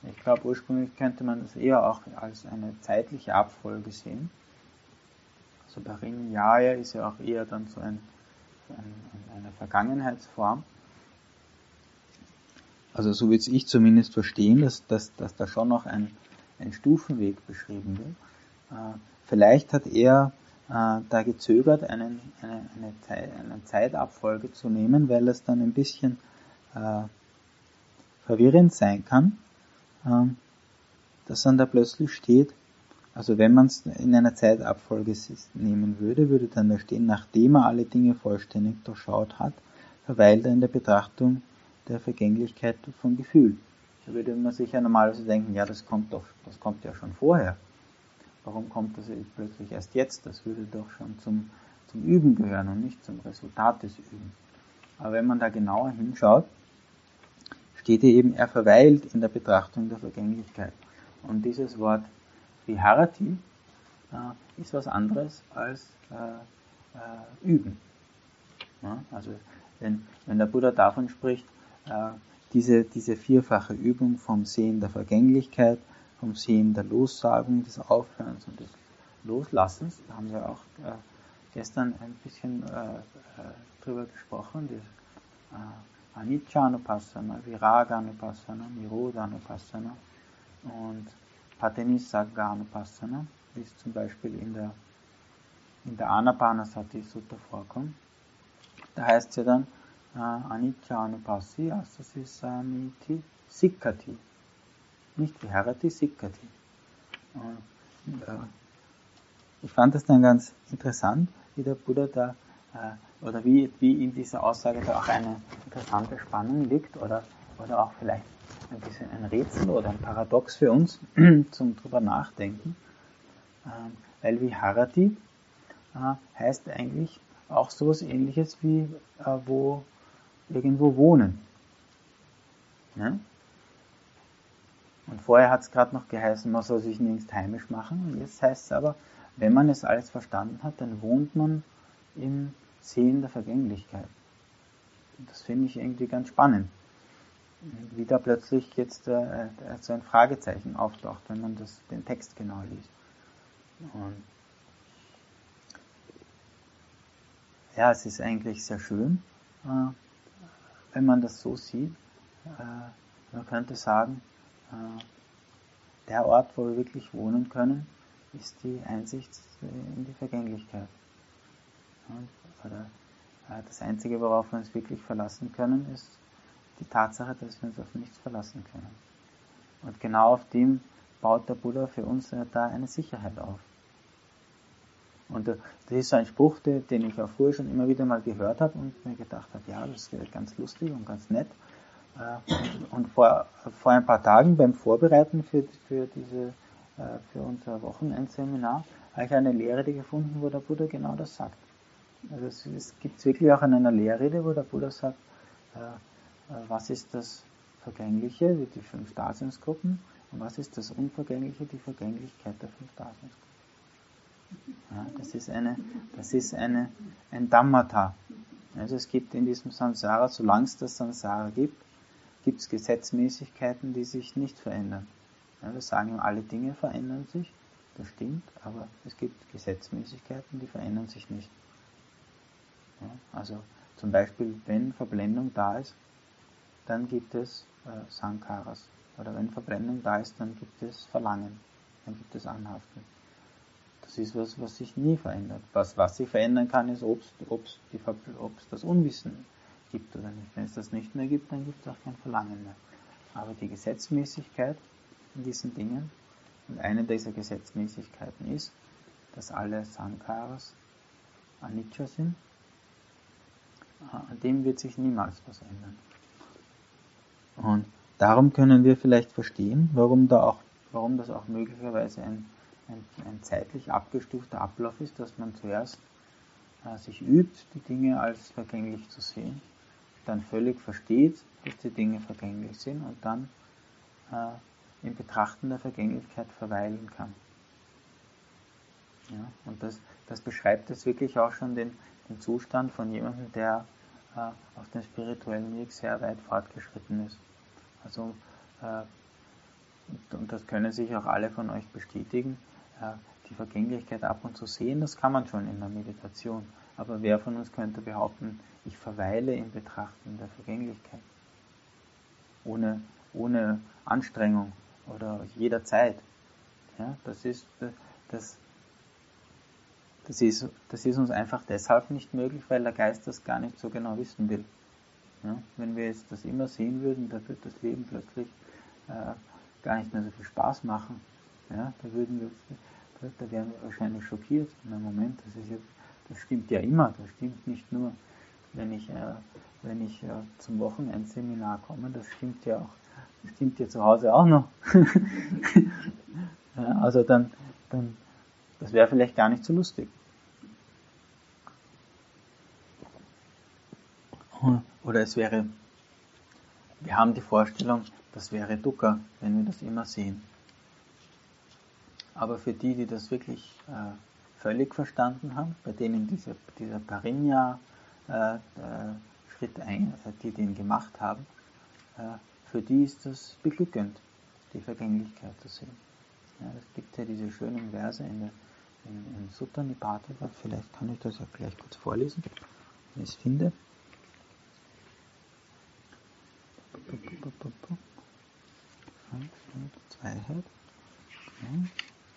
Ich glaube, ursprünglich könnte man das eher auch als eine zeitliche Abfolge sehen. Also Parinyaya ist ja auch eher dann so ein, ein, eine Vergangenheitsform. Also so würde ich zumindest verstehen, dass, dass, dass da schon noch ein, ein Stufenweg beschrieben wird. Äh, vielleicht hat er äh, da gezögert, einen, eine, eine, Zeit, eine Zeitabfolge zu nehmen, weil es dann ein bisschen äh, verwirrend sein kann, äh, dass dann da plötzlich steht, also wenn man es in einer Zeitabfolge nehmen würde, würde dann da stehen, nachdem er alle Dinge vollständig durchschaut hat, verweilt er in der Betrachtung der Vergänglichkeit von Gefühl. Da würde man sich ja normalerweise denken, ja, das kommt doch, das kommt ja schon vorher. Warum kommt das plötzlich erst jetzt? Das würde doch schon zum, zum Üben gehören und nicht zum Resultat des Übens. Aber wenn man da genauer hinschaut, steht hier eben, er verweilt in der Betrachtung der Vergänglichkeit. Und dieses Wort Viharati äh, ist was anderes als äh, äh, Üben. Ja, also wenn, wenn der Buddha davon spricht, äh, diese, diese vierfache Übung vom Sehen der Vergänglichkeit, vom Sehen der Lossagung, des Aufhörens und des Loslassens, da haben wir auch äh, gestern ein bisschen äh, äh, drüber gesprochen, das äh, Anicca-Anupassana, Viraga-Anupassana, Nirodha-Anupassana und Patinissagga-Anupassana, wie es zum Beispiel in der, in der Anapanasati Sutta vorkommt. Da heißt es ja dann, äh, Anicca-Anupassi, Asasisamiti, Sikkati. Nicht Viharati, Sikkati. Und, äh, ich fand das dann ganz interessant, wie der Buddha da, äh, oder wie, wie in dieser Aussage da auch eine interessante Spannung liegt, oder, oder auch vielleicht ein bisschen ein Rätsel oder ein Paradox für uns zum drüber nachdenken. Ähm, weil Viharati äh, heißt eigentlich auch sowas Ähnliches wie äh, wo irgendwo wohnen. Ja? Und vorher hat es gerade noch geheißen, man soll sich nirgends heimisch machen. Und jetzt heißt es aber, wenn man es alles verstanden hat, dann wohnt man im Sehen der Vergänglichkeit. Und das finde ich irgendwie ganz spannend. Wie da plötzlich jetzt äh, so ein Fragezeichen auftaucht, wenn man das, den Text genau liest. Und ja, es ist eigentlich sehr schön, äh, wenn man das so sieht. Äh, man könnte sagen, äh, der Ort, wo wir wirklich wohnen können, ist die Einsicht in die Vergänglichkeit. Ja, oder äh, das Einzige, worauf wir uns wirklich verlassen können, ist die Tatsache, dass wir uns auf nichts verlassen können. Und genau auf dem baut der Buddha für uns da eine Sicherheit auf. Und das ist so ein Spruch, den ich auch früher schon immer wieder mal gehört habe und mir gedacht habe, ja, das ist ganz lustig und ganz nett. Und vor, vor ein paar Tagen beim Vorbereiten für, für, diese, für unser Wochenendseminar habe ich eine Lehrrede gefunden, wo der Buddha genau das sagt. Also es, es gibt es wirklich auch in einer Lehrrede, wo der Buddha sagt, was ist das Vergängliche, die fünf Daseinsgruppen, und was ist das Unvergängliche, die Vergänglichkeit der fünf Daseinsgruppen. Ja, das ist, eine, das ist eine, ein Dhammata. Also es gibt in diesem Samsara, solange es das Samsara gibt, gibt es Gesetzmäßigkeiten, die sich nicht verändern. Ja, wir sagen, alle Dinge verändern sich, das stimmt, aber es gibt Gesetzmäßigkeiten, die verändern sich nicht. Ja, also zum Beispiel, wenn Verblendung da ist, dann gibt es äh, Sankharas. Oder wenn Verblendung da ist, dann gibt es Verlangen, dann gibt es Anhaften. Das ist was, was sich nie verändert. Was, was sich verändern kann, ist, ob es das Unwissen gibt oder nicht. Wenn es das nicht mehr gibt, dann gibt es auch kein Verlangen mehr. Aber die Gesetzmäßigkeit in diesen Dingen, und eine dieser Gesetzmäßigkeiten ist, dass alle Sankharas Anicca sind, an dem wird sich niemals was ändern. Und darum können wir vielleicht verstehen, warum, da auch, warum das auch möglicherweise ein Ein, ein zeitlich abgestufter Ablauf ist, dass man zuerst äh, sich übt, die Dinge als vergänglich zu sehen, dann völlig versteht, dass die Dinge vergänglich sind und dann äh, im Betrachten der Vergänglichkeit verweilen kann. Ja, und das, das beschreibt jetzt wirklich auch schon den, den Zustand von jemandem, der äh, auf dem spirituellen Weg sehr weit fortgeschritten ist. Also äh, und das können sich auch alle von euch bestätigen, die Vergänglichkeit ab und zu sehen, das kann man schon in der Meditation. Aber wer von uns könnte behaupten, ich verweile im Betrachten der Vergänglichkeit? Ohne, ohne Anstrengung oder jederzeit. Ja, das ist, das, das, ist, das ist uns einfach deshalb nicht möglich, weil der Geist das gar nicht so genau wissen will. Ja, wenn wir jetzt das immer sehen würden, da wird das Leben plötzlich äh, gar nicht mehr so viel Spaß machen. Ja, da, würden wir, da, da wären wir wahrscheinlich schockiert. Na Moment, das, ist ja, das stimmt ja immer. Das stimmt nicht nur, wenn ich, äh, wenn ich äh, zum Wochenendseminar komme. Das stimmt ja auch. Das stimmt ja zu Hause auch noch. Ja, also dann, dann, das wäre vielleicht gar nicht so lustig. Oder es wäre, wir haben die Vorstellung, das wäre Dukkha, wenn wir das immer sehen. Aber für die, die das wirklich äh, völlig verstanden haben, bei denen dieser, dieser Parinya-Schritt, äh, die den gemacht haben, äh, für die ist das beglückend, die Vergänglichkeit zu sehen. Ja, es gibt ja diese schönen Verse in der in, in Sutta Nipataka, vielleicht kann ich das ja gleich kurz vorlesen, wenn ich es finde. Zweiheit. Okay.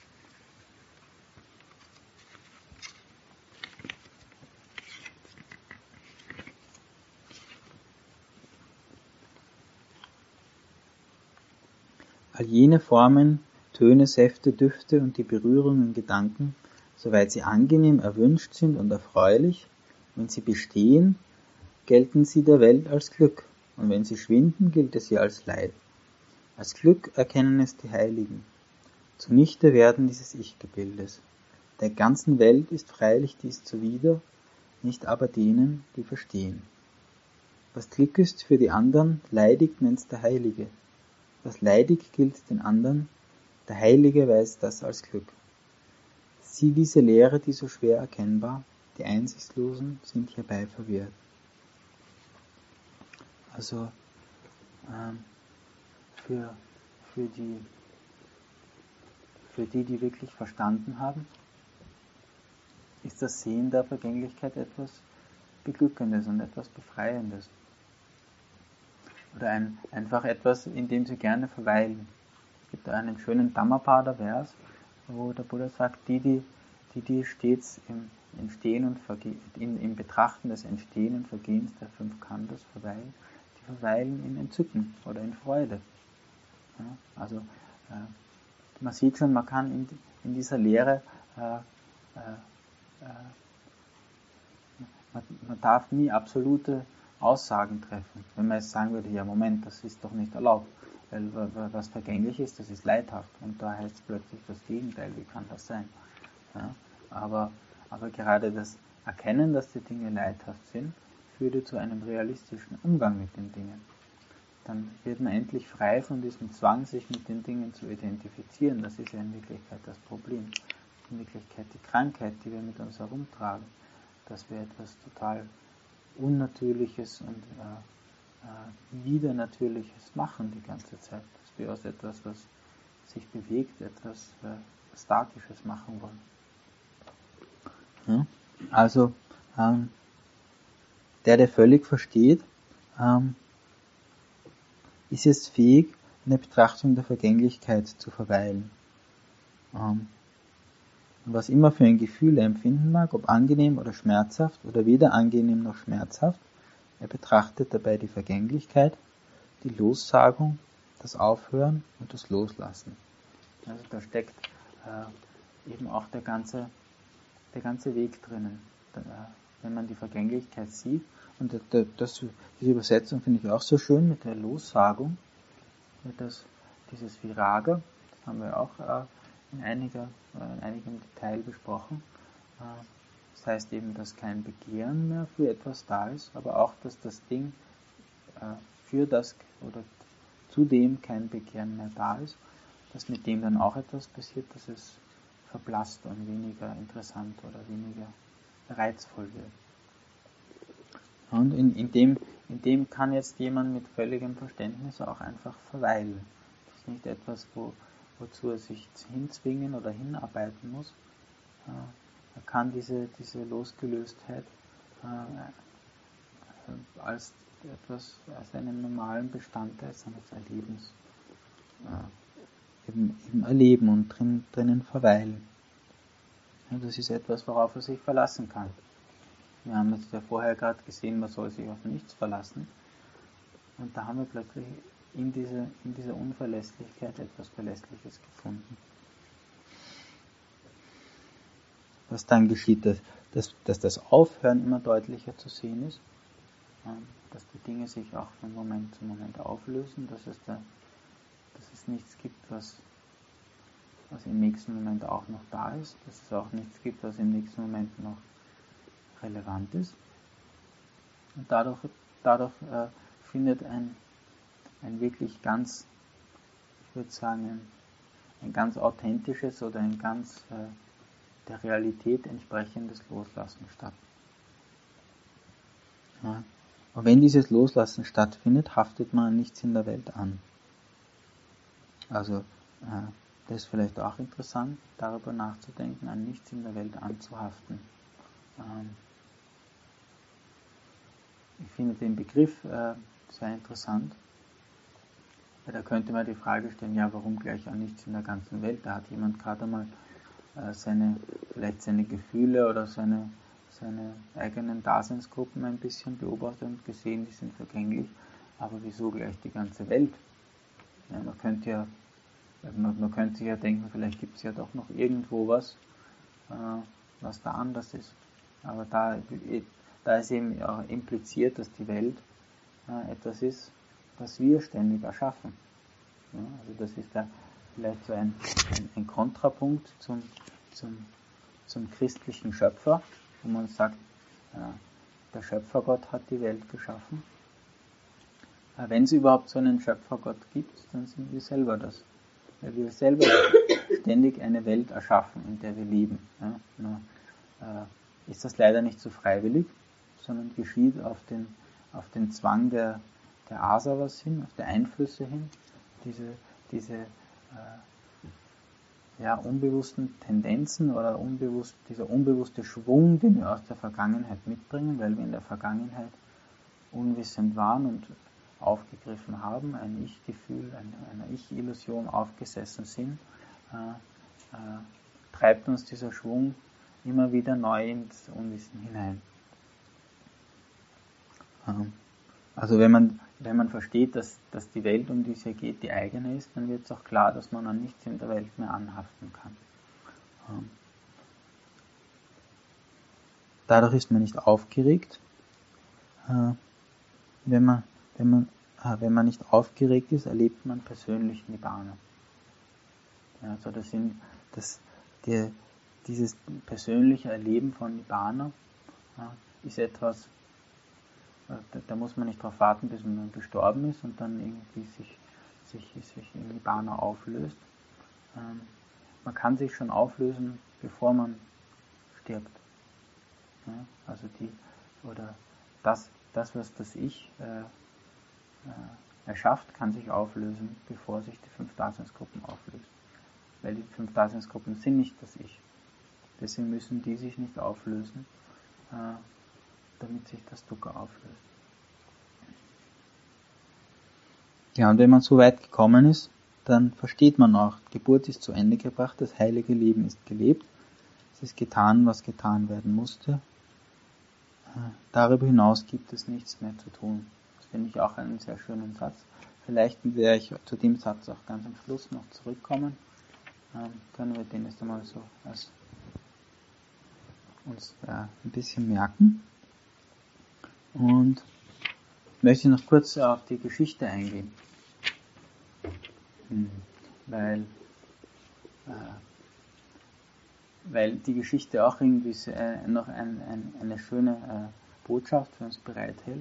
All jene Formen, Töne, Säfte, Düfte und die Berührungen Gedanken, soweit sie angenehm, erwünscht sind und erfreulich, wenn sie bestehen, gelten sie der Welt als Glück, und wenn sie schwinden, gilt es ihr als Leid. Als Glück erkennen es die Heiligen, zunichte werden dieses Ich-Gebildes. Der ganzen Welt ist freilich dies zuwider, nicht aber denen, die verstehen. Was Glück ist für die anderen, leidig nennt's der Heilige. Was leidig gilt den anderen, der Heilige weiß das als Glück. Sieh diese Lehre, die so schwer erkennbar, die Einsichtslosen sind hierbei verwirrt. Also ähm, für, für, die, für die, die wirklich verstanden haben, ist das Sehen der Vergänglichkeit etwas Beglückendes und etwas Befreiendes. Oder ein, einfach etwas, in dem sie gerne verweilen. Es gibt einen schönen Dhammapada-Vers, wo der Buddha sagt, die, die, die, die stets im Entstehen und Verge- in, im Betrachten des Entstehen und Vergehens der fünf Khandhas verweilen, die verweilen in Entzücken oder in Freude. Ja, also äh, man sieht schon, man kann in, in dieser Lehre äh, äh, man, man darf nie absolute Aussagen treffen. Wenn man jetzt sagen würde, ja Moment, das ist doch nicht erlaubt, weil was vergänglich ist, das ist leidhaft und da heißt es plötzlich das Gegenteil, wie kann das sein? Ja, aber, aber gerade das Erkennen, dass die Dinge leidhaft sind, führt zu einem realistischen Umgang mit den Dingen. Dann wird man endlich frei von diesem Zwang, sich mit den Dingen zu identifizieren. Das ist ja in Wirklichkeit das Problem. In Wirklichkeit die Krankheit, die wir mit uns herumtragen, dass wir etwas total Unnatürliches und äh, äh, Widernatürliches machen die ganze Zeit. Dass wir aus etwas, was sich bewegt, etwas äh, Statisches machen wollen. Ja? Also, ähm, der, der völlig versteht, ähm, ist jetzt fähig, in der Betrachtung der Vergänglichkeit zu verweilen. Ähm, was immer für ein Gefühl er empfinden mag, ob angenehm oder schmerzhaft oder weder angenehm noch schmerzhaft, er betrachtet dabei die Vergänglichkeit, die Lossagung, das Aufhören und das Loslassen. Also da steckt äh, eben auch der ganze, der ganze Weg drinnen. Da, äh, wenn man die Vergänglichkeit sieht, und das, das, diese Übersetzung finde ich auch so schön mit der Lossagung, mit das, dieses Viraga, das haben wir auch äh, in, einiger, äh, in einigem Detail besprochen. Äh, das heißt eben, dass kein Begehren mehr für etwas da ist, aber auch, dass das Ding äh, für das oder zu dem kein Begehren mehr da ist, dass mit dem dann auch etwas passiert, dass es verblasst und weniger interessant oder weniger reizvoll wird. Und in, in, dem, in dem kann jetzt jemand mit völligem Verständnis auch einfach verweilen. nicht etwas, wo, wozu er sich hinzwingen oder hinarbeiten muss. Er kann diese, diese Losgelöstheit als etwas, als einen normalen Bestandteil seines Erlebens eben, eben erleben und drin, drinnen verweilen. Ja, das ist etwas, worauf er sich verlassen kann. Wir haben jetzt ja vorher gerade gesehen, man soll sich auf nichts verlassen. Und da haben wir plötzlich in dieser, in dieser Unverlässlichkeit etwas Verlässliches gefunden. Was dann geschieht, dass, dass, dass das Aufhören immer deutlicher zu sehen ist, dass die Dinge sich auch von Moment zu Moment auflösen, dass es, da, dass es nichts gibt, was, was im nächsten Moment auch noch da ist, dass es auch nichts gibt, was im nächsten Moment noch relevant ist. Und dadurch, dadurch äh, findet ein, ein wirklich ganz, ich würde sagen, ein, ein ganz authentisches oder ein ganz äh, der Realität entsprechendes Loslassen statt. Ja. Und wenn dieses Loslassen stattfindet, haftet man an nichts in der Welt an. Also äh, das ist vielleicht auch interessant, darüber nachzudenken, an nichts in der Welt anzuhaften. Ähm, ich finde den Begriff äh, sehr interessant. Ja, da könnte man die Frage stellen, ja, warum gleich an nichts in der ganzen Welt? Da hat jemand gerade einmal äh, seine, vielleicht seine Gefühle oder seine, seine eigenen Daseinsgruppen ein bisschen beobachtet und gesehen, die sind vergänglich. Aber wieso gleich die ganze Welt? Ja, man könnte ja, man, man könnte sich ja denken, vielleicht gibt es ja doch noch irgendwo was, äh, was da anders ist. Aber da, da ist eben auch impliziert, dass die Welt äh, etwas ist, was wir ständig erschaffen. Ja, also das ist da vielleicht so ein, ein, ein Kontrapunkt zum, zum, zum christlichen Schöpfer, wo man sagt, ja, der Schöpfergott hat die Welt geschaffen. Wenn es überhaupt so einen Schöpfergott gibt, dann sind wir selber das. Weil wir selber ständig eine Welt erschaffen, in der wir leben. Ja, na, äh, ist das leider nicht so freiwillig, sondern geschieht auf den, auf den Zwang der, der Asavas hin, auf die Einflüsse hin, diese, diese äh, ja, unbewussten Tendenzen oder unbewusst, dieser unbewusste Schwung, den wir aus der Vergangenheit mitbringen, weil wir in der Vergangenheit unwissend waren und aufgegriffen haben, ein Ich-Gefühl, eine, eine Ich-Illusion aufgesessen sind, äh, äh, treibt uns dieser Schwung immer wieder neu ins Unwissen hinein. Ähm, also wenn man, wenn man versteht, dass, dass die Welt, um die es hier geht, die eigene ist, dann wird es auch klar, dass man an nichts in der Welt mehr anhaften kann. Ähm, dadurch ist man nicht aufgeregt. Äh, wenn man, wenn man Wenn man nicht aufgeregt ist, erlebt man persönlich Nibbana. Ja, also das sind, das, die, dieses persönliche Erleben von Nibbana ja, ist etwas, da, da muss man nicht darauf warten, bis man gestorben ist und dann irgendwie sich, sich, sich in Nibbana auflöst. Ähm, man kann sich schon auflösen, bevor man stirbt. Ja, also die, oder das, das was das Ich äh, erschafft, kann sich auflösen, bevor sich die fünf Daseinsgruppen auflösen. Weil die fünf Daseinsgruppen sind nicht das Ich. Deswegen müssen die sich nicht auflösen, äh, damit sich das Dukkha auflöst. Ja, und wenn man so weit gekommen ist, dann versteht man auch, Geburt ist zu Ende gebracht, das heilige Leben ist gelebt, es ist getan, was getan werden musste. Äh, darüber hinaus gibt es nichts mehr zu tun. Finde ich auch einen sehr schönen Satz. Vielleicht werde ich zu dem Satz auch ganz am Schluss noch zurückkommen. Ähm, können wir den jetzt einmal so als uns ja, ein bisschen merken. Und möchte noch kurz auf die Geschichte eingehen. Hm. Weil, äh, weil die Geschichte auch irgendwie äh, noch ein, ein, eine schöne äh, Botschaft für uns bereithält.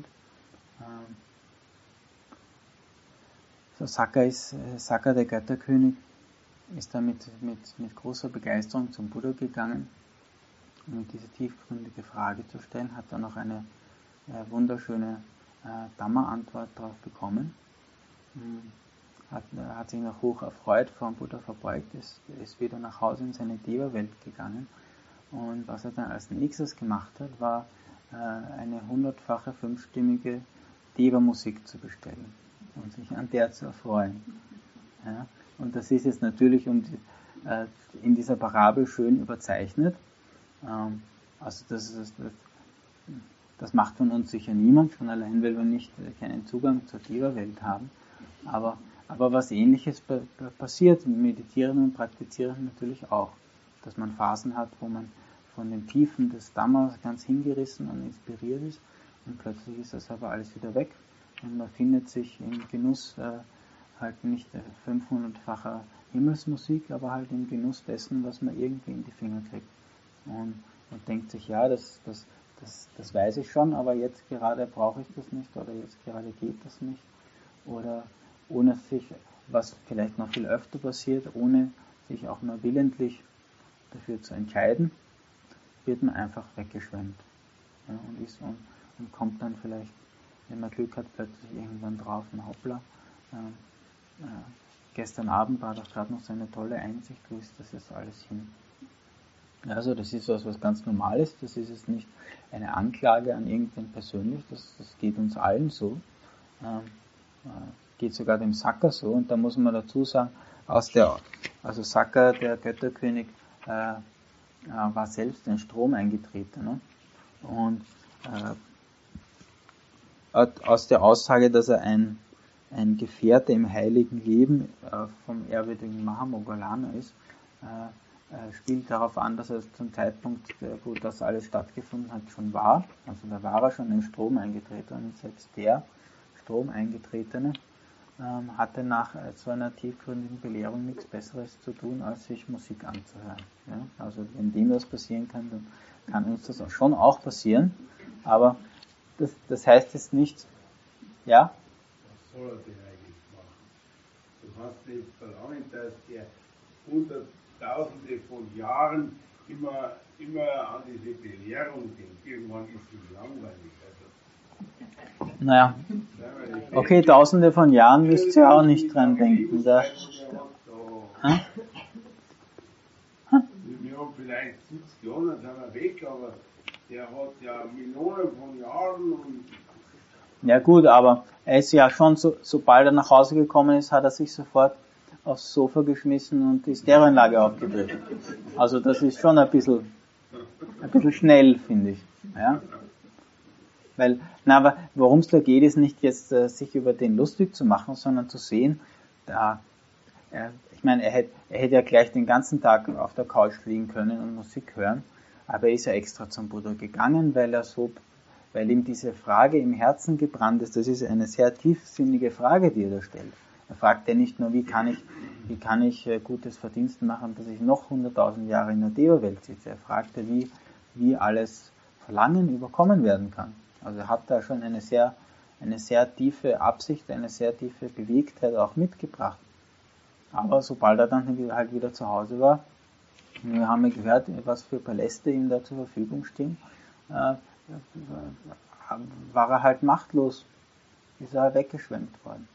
So, Saka, ist, Saka, der Götterkönig, ist da mit, mit, mit großer Begeisterung zum Buddha gegangen, um ihm diese tiefgründige Frage zu stellen, hat dann noch eine äh, wunderschöne äh, Dhamma-Antwort darauf bekommen. hat, hat sich noch hoch erfreut, vor dem Buddha verbeugt, ist, ist wieder nach Hause in seine Deva-Welt gegangen. Und was er dann als nächstes gemacht hat, war äh, eine hundertfache fünfstimmige Deva-Musik zu bestellen und sich an der zu erfreuen. Ja? Und das ist jetzt natürlich um die, äh, in dieser Parabel schön überzeichnet. Ähm, also das, das, das, das macht von uns sicher niemand, schon allein, weil wir nicht äh, keinen Zugang zur Deva-Welt haben. Aber, aber was Ähnliches pa- pa- passiert, meditieren und praktizieren natürlich auch. Dass man Phasen hat, wo man von den Tiefen des Dhammas ganz hingerissen und inspiriert ist und plötzlich ist das aber alles wieder weg und man findet sich im Genuss äh, halt nicht äh, fünfhundertfacher Himmelsmusik, aber halt im Genuss dessen, was man irgendwie in die Finger kriegt. Und man denkt sich, ja, das, das, das, das weiß ich schon, aber jetzt gerade brauche ich das nicht oder jetzt gerade geht das nicht. Oder ohne sich, was vielleicht noch viel öfter passiert, ohne sich auch nur willentlich dafür zu entscheiden, wird man einfach weggeschwemmt. Ja, und, ist, und, und kommt dann vielleicht, wenn man Glück hat, plötzlich irgendwann drauf, na hoppla, äh, äh, gestern Abend war doch gerade noch so eine tolle Einsicht, wo ist das jetzt alles hin? Also das ist was, was ganz Normales, das ist jetzt nicht eine Anklage an irgendwen persönlich, das, das geht uns allen so, ähm, äh, geht sogar dem Sakka so, und da muss man dazu sagen, aus der, also Sakka, der Götterkönig, äh, äh, war selbst ein Strom eingetreten, ne? Und äh, aus der Aussage, dass er ein, ein Gefährte im heiligen Leben äh, vom ehrwürdigen Mahamoggallana ist, äh, äh, spielt darauf an, dass er zum Zeitpunkt, wo das alles stattgefunden hat, schon war. Also da war er schon im Strom eingetreten, und selbst der Strom eingetretene ähm, hatte nach äh, so einer tiefgründigen Belehrung nichts Besseres zu tun, als sich Musik anzuhören. Ja? Also wenn dem was passieren kann, dann kann uns das auch schon auch passieren, aber das, das heißt jetzt nicht, ja? Was soll er denn eigentlich machen? Du kannst nicht verlangen, dass der hunderttausende von Jahren immer, immer an diese Belehrung denkt. Irgendwann ist ihm langweilig. Also, naja, okay, tausende von Jahren müsst ihr auch nicht dran denken. Da, da, wir haben vielleicht siebzig Jahre, dann sind wir weg, aber der hat ja Millionen von Jahren und ja gut, aber er ist ja schon, so, sobald er nach Hause gekommen ist, hat er sich sofort aufs Sofa geschmissen und die Stereoanlage aufgedreht. Also das ist schon ein bisschen, ein bisschen schnell, finde ich. Ja? Weil, na, aber worum es da geht, ist nicht jetzt, äh, sich über den lustig zu machen, sondern zu sehen, da, äh, ich meine, er hätte, er hätte ja gleich den ganzen Tag auf der Couch liegen können und Musik hören, aber er ist ja extra zum Buddha gegangen, weil er so, weil ihm diese Frage im Herzen gebrannt ist. Das ist eine sehr tiefsinnige Frage, die er da stellt. Er fragt ja nicht nur, wie kann ich, wie kann ich äh, gutes Verdienst machen, dass ich noch hunderttausend Jahre in der Deva-Welt sitze. Er fragte, wie, wie alles Verlangen überkommen werden kann. Also er hat da schon eine sehr, eine sehr tiefe Absicht, eine sehr tiefe Bewegtheit auch mitgebracht. Aber sobald er dann halt wieder zu Hause war, wir haben ja gehört, was für Paläste ihm da zur Verfügung stehen, äh, war er halt machtlos, ist er weggeschwemmt worden.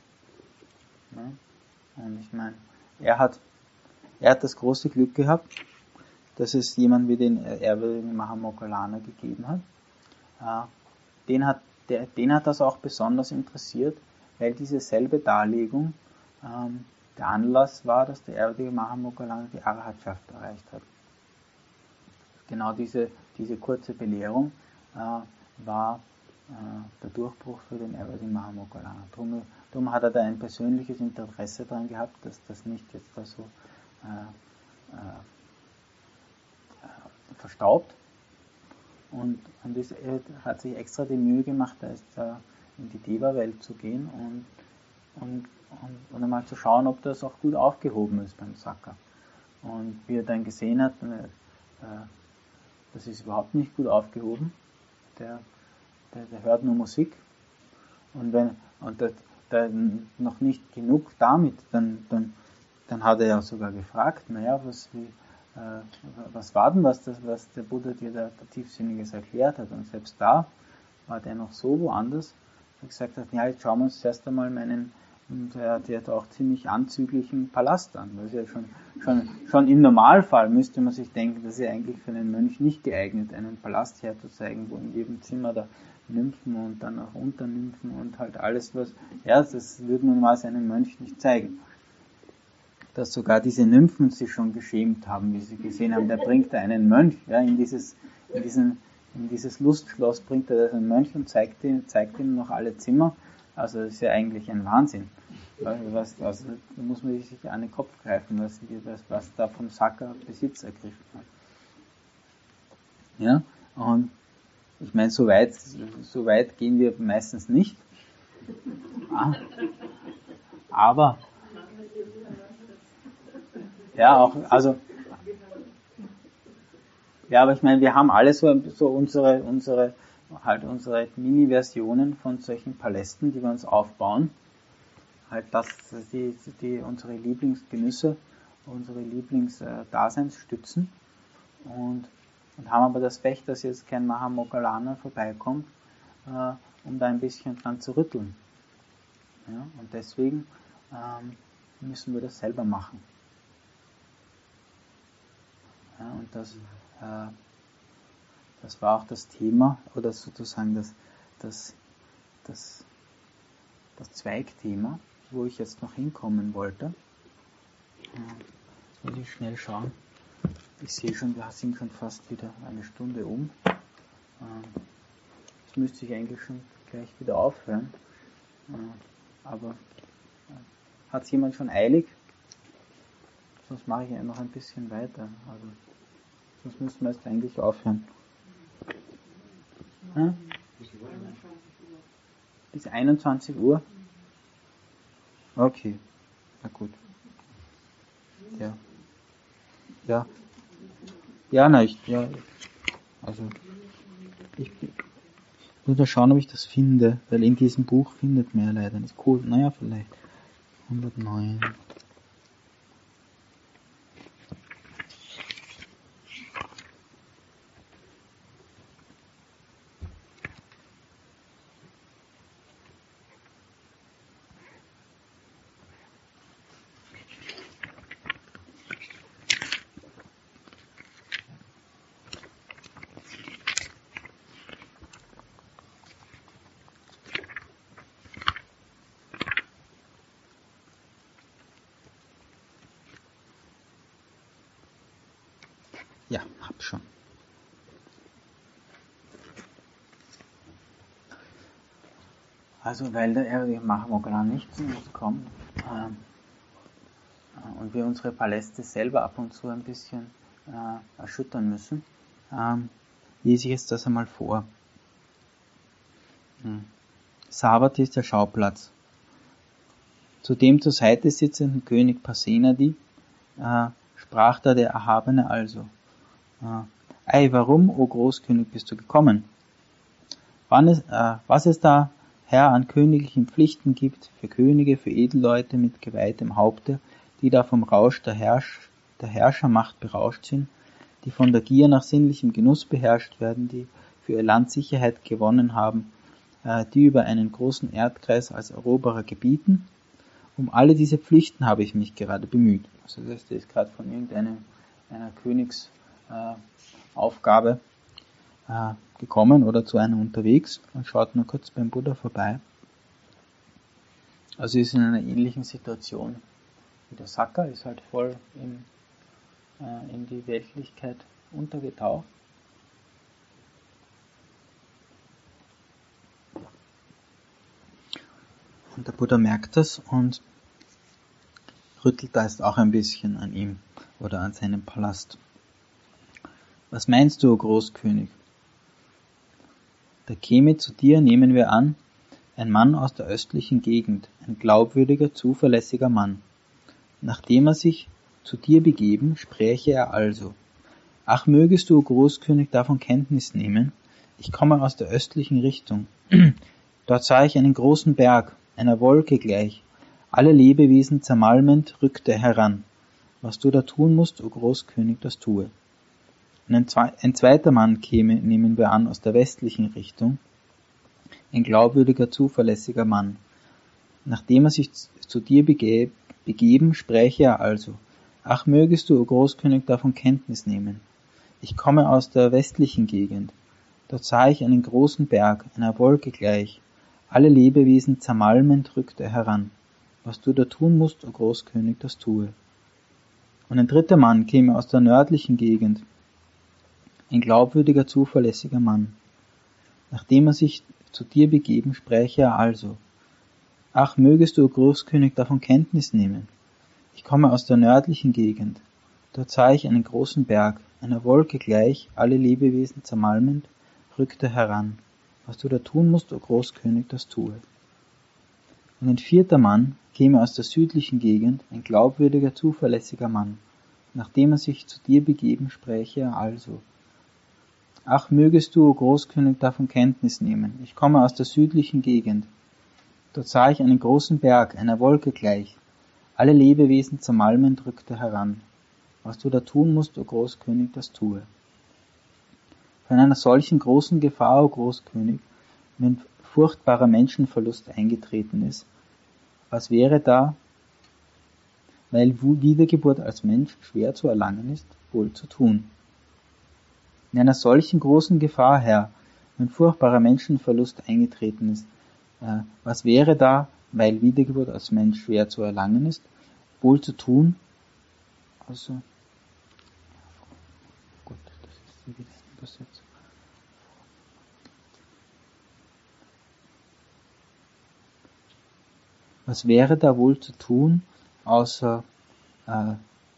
Ja? Und ich meine, er hat, er hat das große Glück gehabt, dass es jemand wie den ehrwürdigen Mahamoggallana gegeben hat. Äh, den hat, der, den hat das auch besonders interessiert, weil diese selbe Darlegung ähm, der Anlass war, dass der ehrwürdige Mahamoggallana die Arhatschaft erreicht hat. Genau diese, diese kurze Belehrung äh, war äh, der Durchbruch für den ehrwürdigen Mahamoggallana. Drum, drum hat er da ein persönliches Interesse daran gehabt, dass das nicht jetzt da so äh, äh, verstaubt. Und, und es, er hat sich extra die Mühe gemacht, da ist, äh, in die Deva-Welt zu gehen und, und, und, und einmal zu schauen, ob das auch gut aufgehoben ist beim Sakka. Und wie er dann gesehen hat, äh, das ist überhaupt nicht gut aufgehoben, der, der, der hört nur Musik. Und wenn und das, da noch nicht genug damit, dann, dann, dann hat er ja sogar gefragt, naja, was, wie, äh, was war denn was, das, was der Buddha dir da tiefsinniges erklärt hat? Und selbst da war der noch so woanders, dass er gesagt hat, ja, jetzt schauen wir uns zuerst einmal meinen, Und er hat jetzt auch ziemlich anzüglichen Palast an. Das ist ja schon, schon, schon im Normalfall müsste man sich denken, das ist ja eigentlich für einen Mönch nicht geeignet, einen Palast herzuzeigen, wo in jedem Zimmer da Nymphen und dann auch Unternymphen und halt alles was, ja, das würde man mal einem Mönch nicht zeigen. Dass sogar diese Nymphen sich schon geschämt haben, wie sie gesehen haben, der bringt da einen Mönch, ja, in dieses, in diesen, in dieses Lustschloss bringt er da einen Mönch und zeigt ihm, zeigt ihm noch alle Zimmer. Also das ist ja eigentlich ein Wahnsinn. Was, also, da muss man sich an den Kopf greifen, was, was, was da vom Saka Besitz ergriffen hat. Ja, und ich meine, so weit, so weit gehen wir meistens nicht. Aber, ja, auch, also, ja, aber ich meine, wir haben alle so, so unsere, unsere, halt unsere Mini-Versionen von solchen Palästen, die wir uns aufbauen. Halt das, die, die unsere Lieblingsgenüsse, unsere Lieblingsdaseinsstützen. Und, und haben aber das Pech, dass jetzt kein Mahamoggalana vorbeikommt, äh, um da ein bisschen dran zu rütteln. Ja, und deswegen ähm, müssen wir das selber machen. Ja, und das, äh, das war auch das Thema, oder sozusagen das, das, das, das Zweigthema, wo ich jetzt noch hinkommen wollte. Jetzt muss ich schnell schauen. Ich sehe schon, wir sind schon fast wieder eine Stunde um. Jetzt müsste ich eigentlich schon gleich wieder aufhören. Aber hat es jemand schon eilig? Sonst mache ich ja noch ein bisschen weiter. Also, sonst müssen wir jetzt eigentlich aufhören. Hm? Bis einundzwanzig Uhr? Okay, na gut. Ja. Ja. Ja, na, ich, ja. Also, ich muss mal schauen, ob ich das finde, weil in diesem Buch findet man ja leider nicht. Cool, naja, vielleicht. hundertneun. Ja, hab schon. Also, weil der Mahamoggalana nicht zu uns kommt ähm, und wir unsere Paläste selber ab und zu ein bisschen äh, erschüttern müssen, ähm, lese ich jetzt das einmal vor. Hm. Savatthi ist der Schauplatz. Zu dem zur Seite sitzenden König Pasenadi äh, sprach da der Erhabene also: Ei, warum, o Großkönig, bist du gekommen? Wann es, äh, was es da, Herr, an königlichen Pflichten gibt, für Könige, für Edelleute mit geweihtem Haupte, die da vom Rausch der, Herrsch, der Herrschermacht berauscht sind, die von der Gier nach sinnlichem Genuss beherrscht werden, die für ihr Land Sicherheit gewonnen haben, äh, die über einen großen Erdkreis als Eroberer gebieten. Um alle diese Pflichten habe ich mich gerade bemüht. Also das ist gerade von irgendeiner einer Königs Äh, Aufgabe äh, gekommen oder zu einer unterwegs und schaut nur kurz beim Buddha vorbei. Also ist in einer ähnlichen Situation wie der Saka, ist halt voll in, äh, in die Weltlichkeit untergetaucht. Und der Buddha merkt das und rüttelt da jetzt auch ein bisschen an ihm oder an seinem Palast. Was meinst du, o Großkönig? Da käme zu dir, nehmen wir an, ein Mann aus der östlichen Gegend, ein glaubwürdiger, zuverlässiger Mann. Nachdem er sich zu dir begeben, spräche er also: Ach, mögest du, o Großkönig, davon Kenntnis nehmen, ich komme aus der östlichen Richtung. Dort sah ich einen großen Berg, einer Wolke gleich. Alle Lebewesen zermalmend rückt er heran. Was du da tun musst, o Großkönig, das tue. Ein zweiter Mann käme, nehmen wir an, aus der westlichen Richtung, ein glaubwürdiger, zuverlässiger Mann. Nachdem er sich zu dir bege- begeben, spräche er also: Ach, mögest du, o Großkönig, davon Kenntnis nehmen. Ich komme aus der westlichen Gegend. Dort sah ich einen großen Berg, einer Wolke gleich. Alle Lebewesen zermalmend rückt er heran. Was du da tun musst, o Großkönig, das tue. Und ein dritter Mann käme aus der nördlichen Gegend, ein glaubwürdiger, zuverlässiger Mann. Nachdem er sich zu dir begeben, spräche er also: Ach, mögest du, o Großkönig, davon Kenntnis nehmen. Ich komme aus der nördlichen Gegend. Dort sah ich einen großen Berg, einer Wolke gleich, alle Lebewesen zermalmend, rückt er heran. Was du da tun musst, o Großkönig, das tue. Und ein vierter Mann käme aus der südlichen Gegend, ein glaubwürdiger, zuverlässiger Mann. Nachdem er sich zu dir begeben, spräche er also: Ach, mögest du, o Großkönig, davon Kenntnis nehmen. Ich komme aus der südlichen Gegend. Dort sah ich einen großen Berg, einer Wolke gleich. Alle Lebewesen zermalmend rückt er heran. Was du da tun musst, o Großkönig, das tue. Von einer solchen großen Gefahr, o Großkönig, wenn furchtbarer Menschenverlust eingetreten ist, was wäre da, weil Wiedergeburt als Mensch schwer zu erlangen ist, wohl zu tun? In einer solchen großen Gefahr, Herr, wenn furchtbarer Menschenverlust eingetreten ist, äh, was wäre da, weil Wiedergeburt als Mensch schwer zu erlangen ist, wohl zu tun? Also, gut, das ist die Übersetzung. Was wäre da wohl zu tun, außer, äh,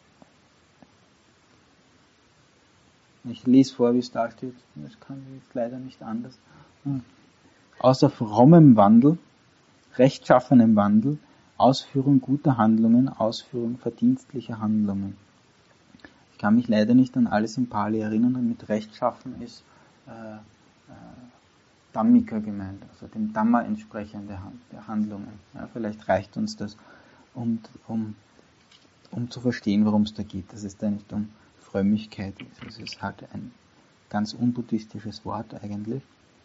ich lese vor, wie es da steht, das kann ich jetzt leider nicht anders, hm. außer frommem Wandel, rechtschaffenem Wandel, Ausführung guter Handlungen, Ausführung verdienstlicher Handlungen. Ich kann mich leider nicht an alles im Pali erinnern, und mit rechtschaffen ist äh, äh, Dhammika gemeint, also dem Dhamma entsprechende Handlungen. Ja, vielleicht reicht uns das, um, um, um zu verstehen, worum es da geht, dass es da nicht um Frömmigkeit ist. Es ist halt ein ganz unbuddhistisches Wort eigentlich.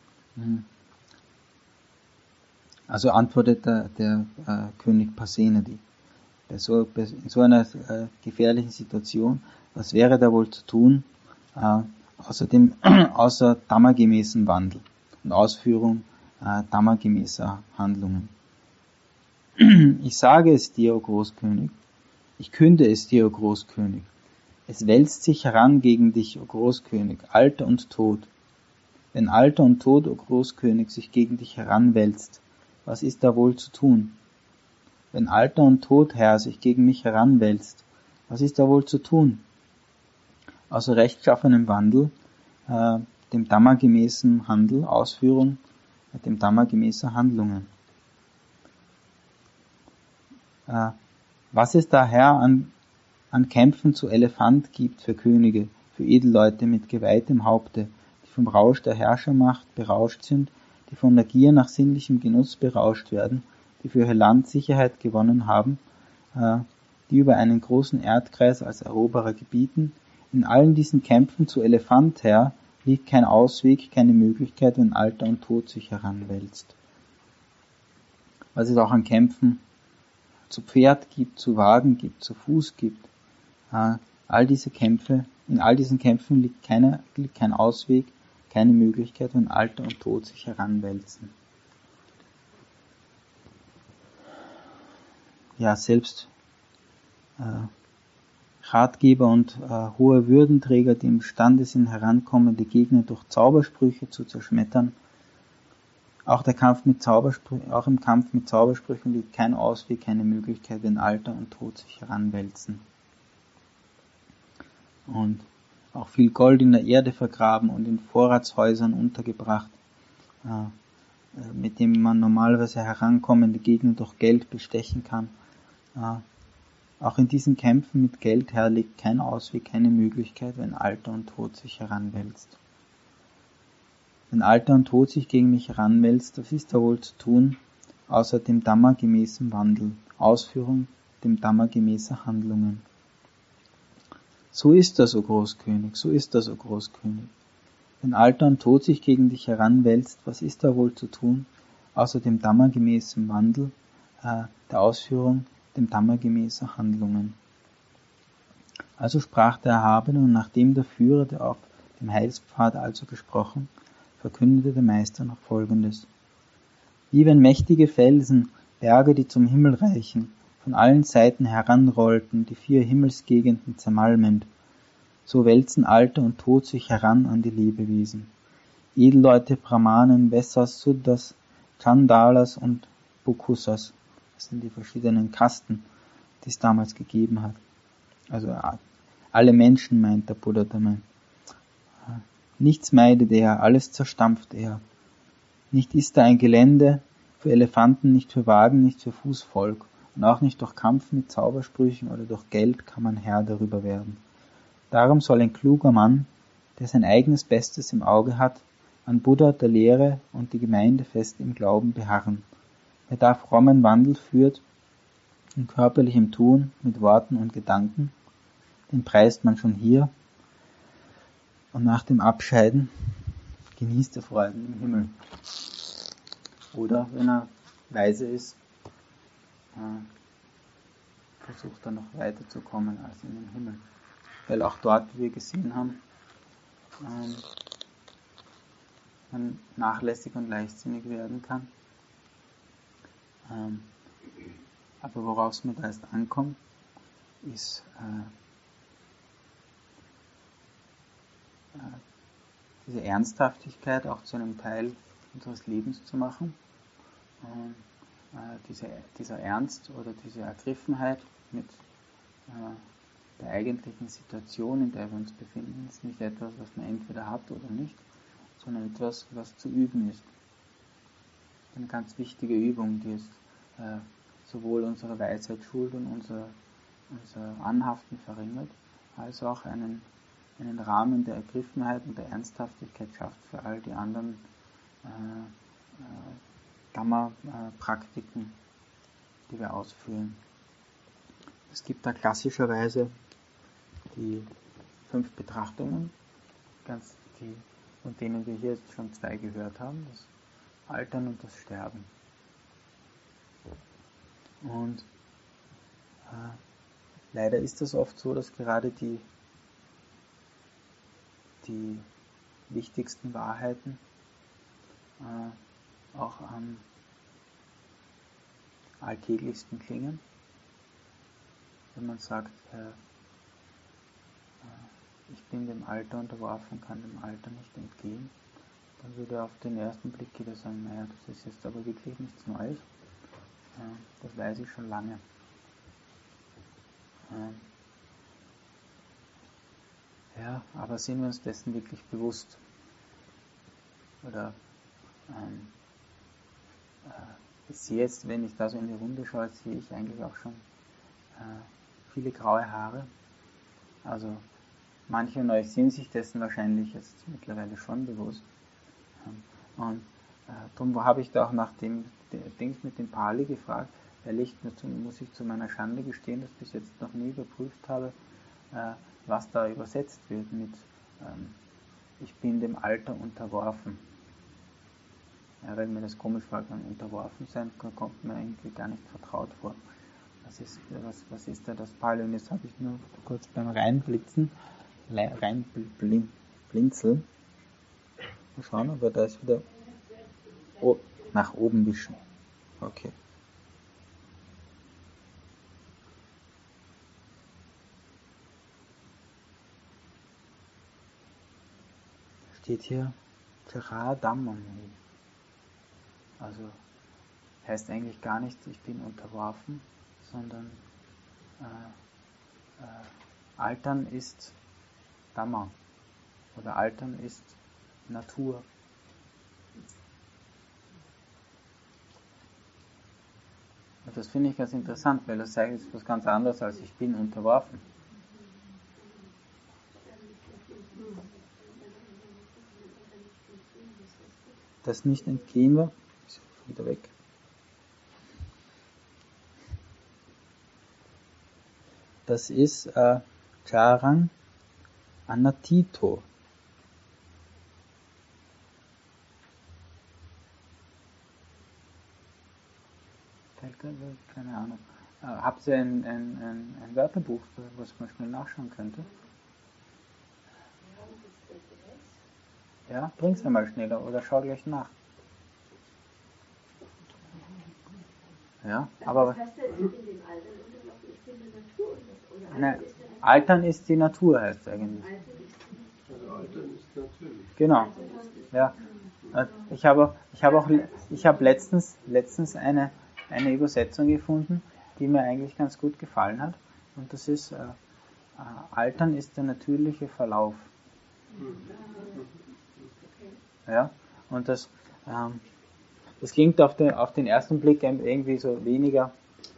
Also antwortet der, der äh, König Pasenadi. Bei so, bei, in so einer äh, gefährlichen Situation, was wäre da wohl zu tun, äh, außer, dem, außer dhammagemäßen Wandel und Ausführung äh, dhammagemäßer Handlungen? Ich sage es dir, o Großkönig, ich künde es dir, o Großkönig, es wälzt sich heran gegen dich, o Großkönig, Alter und Tod. Wenn Alter und Tod, o Großkönig, sich gegen dich heranwälzt, was ist da wohl zu tun? Wenn Alter und Tod, Herr, sich gegen mich heranwälzt, was ist da wohl zu tun? Außer rechtschaffenem Wandel, äh, dem dhammagemäßen Handel, Ausführung, äh, dem dhammagemäßen Handlungen. Äh, was es da, Herr, an, an Kämpfen zu Elefant gibt für Könige, für Edelleute mit geweihtem Haupte, die vom Rausch der Herrschermacht berauscht sind, die von der Gier nach sinnlichem Genuss berauscht werden, die für ihr Land Sicherheit gewonnen haben, äh, die über einen großen Erdkreis als Eroberer gebieten. In allen diesen Kämpfen zu Elefant, Herr, liegt kein Ausweg, keine Möglichkeit, wenn Alter und Tod sich heranwälzt. Was es auch an Kämpfen zu Pferd gibt, zu Wagen gibt, zu Fuß gibt, äh, all diese Kämpfe, in all diesen Kämpfen liegt, keine, liegt kein Ausweg, keine Möglichkeit, wenn Alter und Tod sich heranwälzen. Ja, selbst äh, Ratgeber und äh, hohe Würdenträger, die imstande sind, herankommende Gegner durch Zaubersprüche zu zerschmettern. Auch, der Kampf mit Zaubersprüchen, auch im Kampf mit Zaubersprüchen liegt kein Ausweg, keine Möglichkeit, wenn Alter und Tod sich heranwälzen. Und auch viel Gold in der Erde vergraben und in Vorratshäusern untergebracht, äh, mit dem man normalerweise herankommende Gegner durch Geld bestechen kann. Äh, auch in diesen Kämpfen mit Geld, Herr, liegt kein Ausweg, keine Möglichkeit, wenn Alter und Tod sich heranwälzt. Wenn Alter und Tod sich gegen mich heranwälzt, was ist da wohl zu tun, außer dem dhammagemäßen Wandel, Ausführung dem dhammagemäßen Handlungen. So ist das, o Großkönig, so ist das, o Großkönig. Wenn Alter und Tod sich gegen dich heranwälzt, was ist da wohl zu tun, außer dem dhammagemäßen Wandel, äh, der Ausführung dem Dhamma gemäßer Handlungen. Also sprach der Erhabene, und nachdem der Führer, der auf dem Heilspfad also gesprochen, verkündete der Meister noch Folgendes. Wie wenn mächtige Felsen, Berge, die zum Himmel reichen, von allen Seiten heranrollten, die vier Himmelsgegenden zermalmend, so wälzen Alter und Tod sich heran an die Lebewesen. Edelleute, Brahmanen, Vessas, Suddhas, Chandalas und Bhukkusas, das sind die verschiedenen Kasten, die es damals gegeben hat. Also alle Menschen meint der Buddha damit. Nichts meidet er, alles zerstampft er. Nicht ist da ein Gelände für Elefanten, nicht für Wagen, nicht für Fußvolk. Und auch nicht durch Kampf mit Zaubersprüchen oder durch Geld kann man Herr darüber werden. Darum soll ein kluger Mann, der sein eigenes Bestes im Auge hat, an Buddha, der Lehre und die Gemeinde fest im Glauben beharren. Wer da frommen Wandel führt, in körperlichem Tun, mit Worten und Gedanken, den preist man schon hier, und nach dem Abscheiden genießt er Freuden im Himmel. Oder, wenn er weise ist, äh, versucht er noch weiterzukommen als in den Himmel. Weil auch dort, wie wir gesehen haben, ähm, man nachlässig und leichtsinnig werden kann. Ähm, aber worauf es mir da erst ankommt, ist äh, äh, diese Ernsthaftigkeit auch zu einem Teil unseres Lebens zu machen. Und, äh, diese, dieser Ernst oder diese Ergriffenheit mit äh, der eigentlichen Situation, in der wir uns befinden, ist nicht etwas, was man entweder hat oder nicht, sondern etwas, was zu üben ist. Eine ganz wichtige Übung, die es äh, sowohl unsere Weisheit schult und unser, unser Anhaften verringert, als auch einen, einen Rahmen der Ergriffenheit und der Ernsthaftigkeit schafft für all die anderen äh, äh, Dhamma-Praktiken, die wir ausführen. Es gibt da klassischerweise die fünf Betrachtungen, ganz die, von denen wir hier jetzt schon zwei gehört haben, das Altern und das Sterben. Und äh, leider ist es oft so, dass gerade die, die wichtigsten Wahrheiten äh, auch am alltäglichsten klingen. Wenn man sagt, äh, äh, ich bin dem Alter unterworfen, kann dem Alter nicht entgehen, dann würde auf den ersten Blick jeder sagen, naja, das ist jetzt aber wirklich nichts Neues. Äh, das weiß ich schon lange. Äh, ja, aber sind wir uns dessen wirklich bewusst? Oder ähm, äh, ich sehe jetzt, wenn ich da so in die Runde schaue, sehe ich eigentlich auch schon äh, viele graue Haare. Also manche von euch sind sich dessen wahrscheinlich jetzt mittlerweile schon bewusst. Ähm, und äh, darum habe ich da auch nach dem Dings mit dem Pali gefragt, weil ich, muss ich zu meiner Schande gestehen, dass ich bis jetzt noch nie überprüft habe, äh, was da übersetzt wird mit ähm, ich bin dem Alter unterworfen. Ja, weil mir das komisch war, beim Unterworfen sein, kommt mir irgendwie gar nicht vertraut vor. Was ist, was, was ist da das Pali? Und jetzt habe ich nur kurz beim Reinblitzen, reinblinzeln, mal schauen, aber da ist wieder oh, nach oben wischen. Okay. Steht hier Chara Dhammam. Also heißt eigentlich gar nicht, ich bin unterworfen, sondern äh, äh, Altern ist Dhamma oder Altern ist Natur. Und das finde ich ganz interessant, weil das sagt etwas ganz anderes als ich bin unterworfen. Das nicht entgehen war, ist wieder weg. Das ist äh, Charang Anatito. keine Ahnung. Äh, habt ihr ein, ein, ein, ein Wörterbuch, was man schnell nachschauen könnte? Ja, bring's einmal schneller oder schau gleich nach. Ja, aber was heißt denn in dem Altern Unterlauf ist in der Natur oder Nein, Altern ist die Natur, heißt es eigentlich. Also Altern ist natürlich. Genau. Ja. Ich habe ich habe auch ich habe letztens letztens eine eine Übersetzung gefunden, die mir eigentlich ganz gut gefallen hat, und das ist äh, äh, Altern ist der natürliche Verlauf. Ja, und das ähm, das klingt auf den, auf den ersten Blick irgendwie so weniger,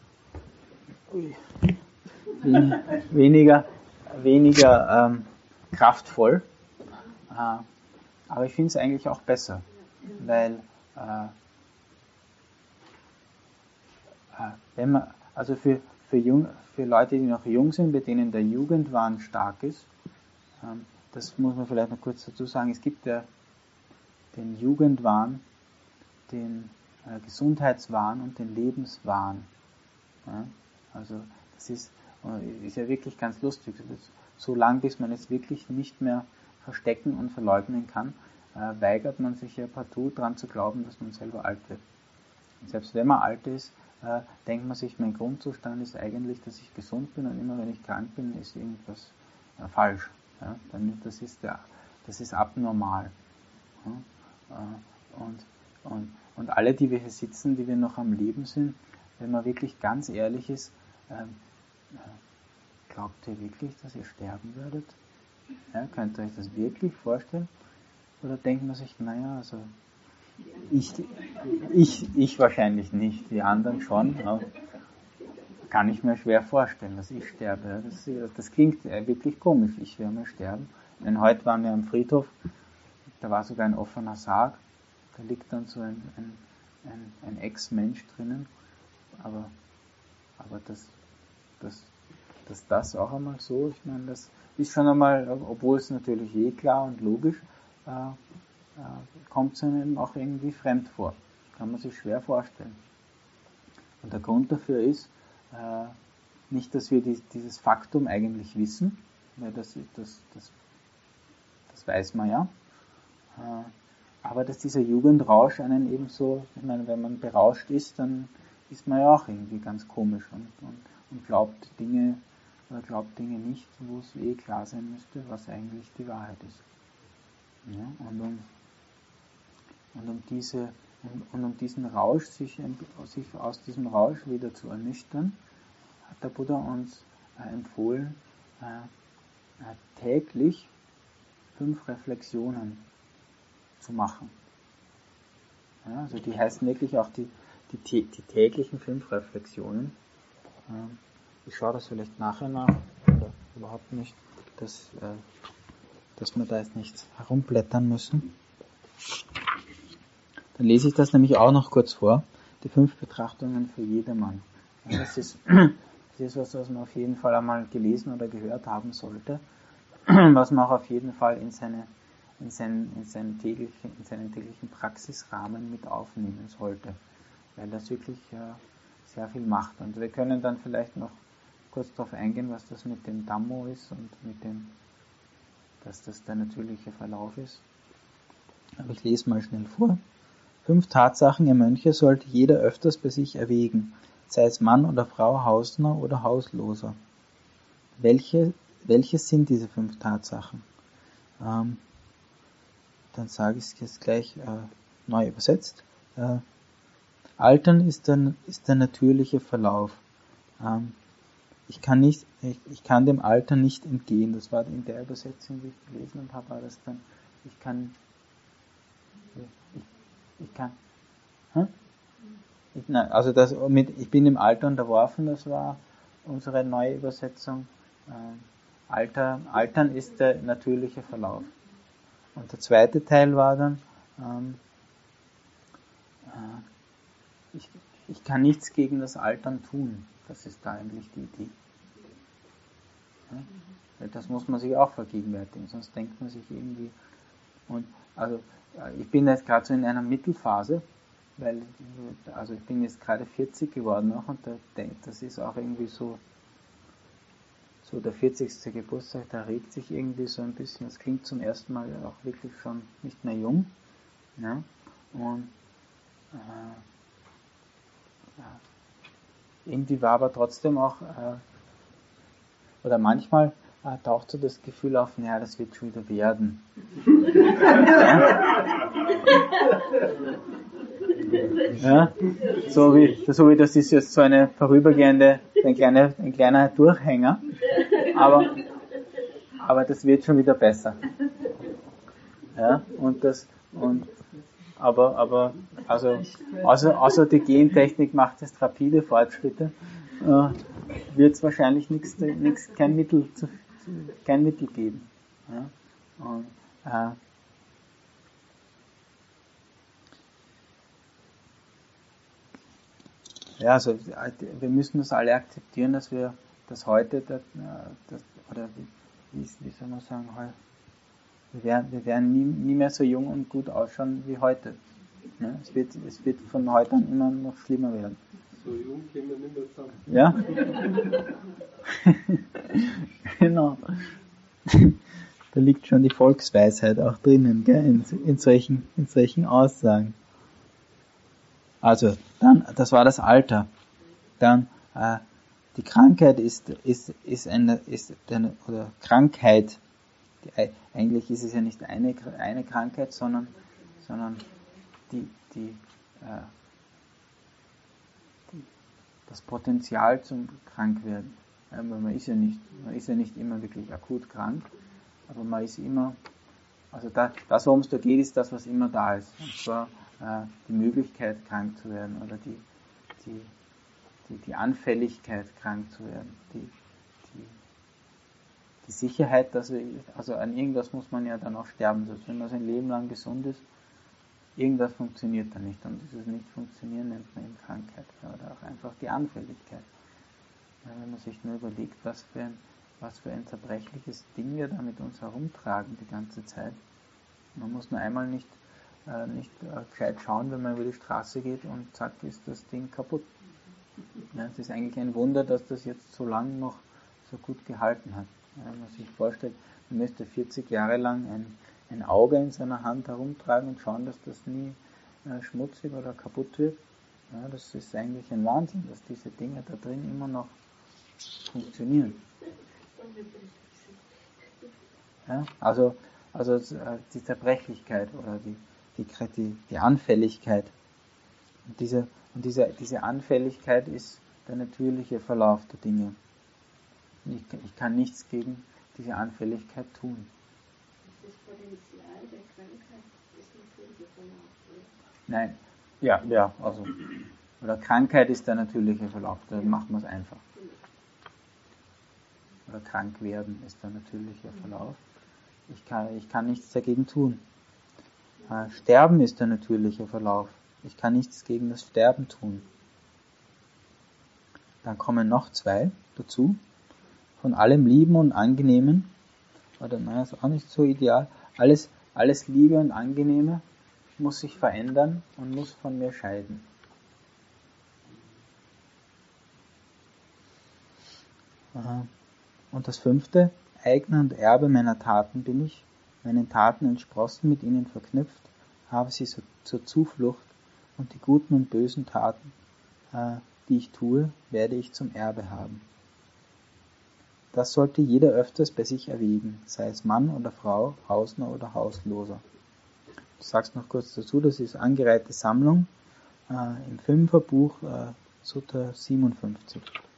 weniger, weniger ähm, kraftvoll. Äh, aber ich finde es eigentlich auch besser, weil äh, äh, wenn man, also für, für, jung, für Leute, die noch jung sind, bei denen der Jugendwahn stark ist, ähm, das muss man vielleicht noch kurz dazu sagen, es gibt ja den Jugendwahn, den äh, Gesundheitswahn und den Lebenswahn. Ja, also das ist, äh, ist ja wirklich ganz lustig. So lange, bis man es wirklich nicht mehr verstecken und verleugnen kann, äh, weigert man sich ja partout daran zu glauben, dass man selber alt wird. Und selbst wenn man alt ist, äh, denkt man sich, mein Grundzustand ist eigentlich, dass ich gesund bin, und immer wenn ich krank bin, ist irgendwas äh, falsch. Ja? Dann, das, ist der, das ist abnormal. Ja? Äh, und, und Und alle, die wir hier sitzen, die wir noch am Leben sind, wenn man wirklich ganz ehrlich ist, ähm, äh, glaubt ihr wirklich, dass ihr sterben werdet? Ja, könnt ihr euch das wirklich vorstellen? Oder denkt man sich, naja, also ich, ich, ich wahrscheinlich nicht, die anderen schon, aber kann ich mir schwer vorstellen, dass ich sterbe. Das, das klingt wirklich komisch, ich werde mal sterben. Denn heute waren wir am Friedhof, da war sogar ein offener Sarg. Da liegt dann so ein, ein, ein, ein Ex-Mensch drinnen, aber, aber das, das, dass das auch einmal so, ich meine, das ist schon einmal, obwohl es natürlich eh klar und logisch, äh, äh, kommt es einem auch irgendwie fremd vor. Kann man sich schwer vorstellen. Und der Grund dafür ist, äh, nicht, dass wir die, dieses Faktum eigentlich wissen, weil das, das, das, das weiß man ja, äh, aber dass dieser Jugendrausch einen eben so, ich meine, wenn man berauscht ist, dann ist man ja auch irgendwie ganz komisch und, und, und glaubt Dinge oder glaubt Dinge nicht, wo es eh klar sein müsste, was eigentlich die Wahrheit ist. Ja, und, um, und, um diese, und, und um diesen Rausch, sich, sich aus diesem Rausch wieder zu ernüchtern, hat der Buddha uns äh, empfohlen, äh, äh, täglich fünf Reflexionen zu machen. Ja, also die heißen wirklich auch die, die, die täglichen fünf Reflexionen. Ähm, ich schaue das vielleicht nachher nach, oder überhaupt nicht, dass, äh, dass wir da jetzt nicht herumblättern müssen. Dann lese ich das nämlich auch noch kurz vor. Die fünf Betrachtungen für jedermann. Ja, das ist, das ist was, was man auf jeden Fall einmal gelesen oder gehört haben sollte, was man auch auf jeden Fall in seine in seinen, in seinen täglichen, in seinen täglichen Praxisrahmen mit aufnehmen sollte, weil das wirklich äh, sehr viel macht. Und wir können dann vielleicht noch kurz darauf eingehen, was das mit dem Dhammo ist und mit dem, dass das der natürliche Verlauf ist. Aber ich lese mal schnell vor. Fünf Tatsachen, ihr Mönche, sollte jeder öfters bei sich erwägen, sei es Mann oder Frau, Hausner oder Hausloser. Welche, welche sind diese fünf Tatsachen? Ähm, Dann sage ich es jetzt gleich äh, neu übersetzt. Äh, Altern ist der, ist der natürliche Verlauf. Ähm, ich, kann nicht, ich, ich kann dem Altern nicht entgehen. Das war in der Übersetzung, die ich gelesen habe, war das dann, ich kann, ich, ich kann, hm? ich, nein, also das mit, ich bin im Alter unterworfen, das war unsere neue Übersetzung. Äh, Alter, Altern ist der natürliche Verlauf. Und der zweite Teil war dann, ähm, äh, ich, ich kann nichts gegen das Altern tun. Das ist da eigentlich die Idee. Ja? Das muss man sich auch vergegenwärtigen, sonst denkt man sich irgendwie. Und also ich bin jetzt gerade so in einer Mittelphase, weil, also ich bin jetzt gerade vierzig geworden noch und da denke, das ist auch irgendwie so, so der vierzigste Geburtstag, da regt sich irgendwie so ein bisschen, das klingt zum ersten Mal auch wirklich schon nicht mehr jung, ja, und äh, ja, irgendwie war aber trotzdem auch, äh, oder manchmal äh, taucht so das Gefühl auf, naja, das wird schon wieder werden. Ja? So wie, so wie das ist jetzt so eine vorübergehende, ein kleiner, ein kleiner Durchhänger, aber, aber das wird schon wieder besser. Ja? Und das, und, aber, aber, also, außer, außer die Gentechnik macht jetzt rapide Fortschritte, äh, wird es wahrscheinlich nichts, nichts, kein Mittel zu, kein Mittel geben. Ja? Und, äh, ja, also wir müssen das alle akzeptieren, dass wir das heute, das, das, oder wie, wie soll man sagen, wir werden, wir werden nie, nie mehr so jung und gut ausschauen wie heute. Ja? Es wird, es wird von heute an immer noch schlimmer werden. So jung können wir nicht mehr zusammen. Ja? Genau. Da liegt schon die Volksweisheit auch drinnen, gell? In, in, solchen, in solchen Aussagen. Also, dann, das war das Alter. Dann, äh, die Krankheit ist, ist, ist eine, ist eine, oder Krankheit, die, eigentlich ist es ja nicht eine, eine Krankheit, sondern, sondern die, die, äh, die, das Potenzial zum Krankwerden. Ja, man ist ja nicht, man ist ja nicht immer wirklich akut krank, aber man ist immer, also da, das, worum es da geht, ist das, was immer da ist. Und zwar, die Möglichkeit, krank zu werden, oder die, die, die, die Anfälligkeit, krank zu werden, die, die, die Sicherheit, dass wir, also an irgendwas muss man ja dann auch sterben, also wenn man sein Leben lang gesund ist, irgendwas funktioniert dann nicht, und dieses Nicht-Funktionieren nennt man eben Krankheit, oder auch einfach die Anfälligkeit. Ja, wenn man sich nur überlegt, was für ein, was für ein zerbrechliches Ding wir da mit uns herumtragen die ganze Zeit. Man muss nur einmal nicht Äh, nicht äh, gescheit schauen, wenn man über die Straße geht, und zack, ist das Ding kaputt. Ja, es ist eigentlich ein Wunder, dass das jetzt so lange noch so gut gehalten hat. Ja, wenn man sich vorstellt, man müsste vierzig Jahre lang ein, ein Auge in seiner Hand herumtragen und schauen, dass das nie äh, schmutzig oder kaputt wird. Ja, das ist eigentlich ein Wahnsinn, dass diese Dinge da drin immer noch funktionieren. Ja, also, also äh, die Zerbrechlichkeit oder die Die, die, die Anfälligkeit. Und, diese, und diese, diese Anfälligkeit ist der natürliche Verlauf der Dinge. Ich, ich kann nichts gegen diese Anfälligkeit tun. Das Potenzial der Krankheit ist natürlicher Verlauf, oder? Nein, ja, ja, also, oder Krankheit ist der natürliche Verlauf, da macht man es einfach. Oder krank werden ist der natürliche Verlauf. Ich kann, ich kann nichts dagegen tun. Äh, Sterben ist der natürliche Verlauf. Ich kann nichts gegen das Sterben tun. Dann kommen noch zwei dazu. Von allem Lieben und Angenehmen, oder naja, ist auch nicht so ideal, alles, alles Liebe und Angenehme muss sich verändern und muss von mir scheiden. Und das fünfte, Eigner und Erbe meiner Taten bin ich, meinen Taten entsprossen, mit ihnen verknüpft, habe sie so, zur Zuflucht, und die guten und bösen Taten, äh, die ich tue, werde ich zum Erbe haben. Das sollte jeder öfters bei sich erwägen, sei es Mann oder Frau, Hausner oder Hausloser. Du sagst noch kurz dazu, das ist angereihte Sammlung äh, im Fünferbuch äh, Sutta siebenundfünfzig.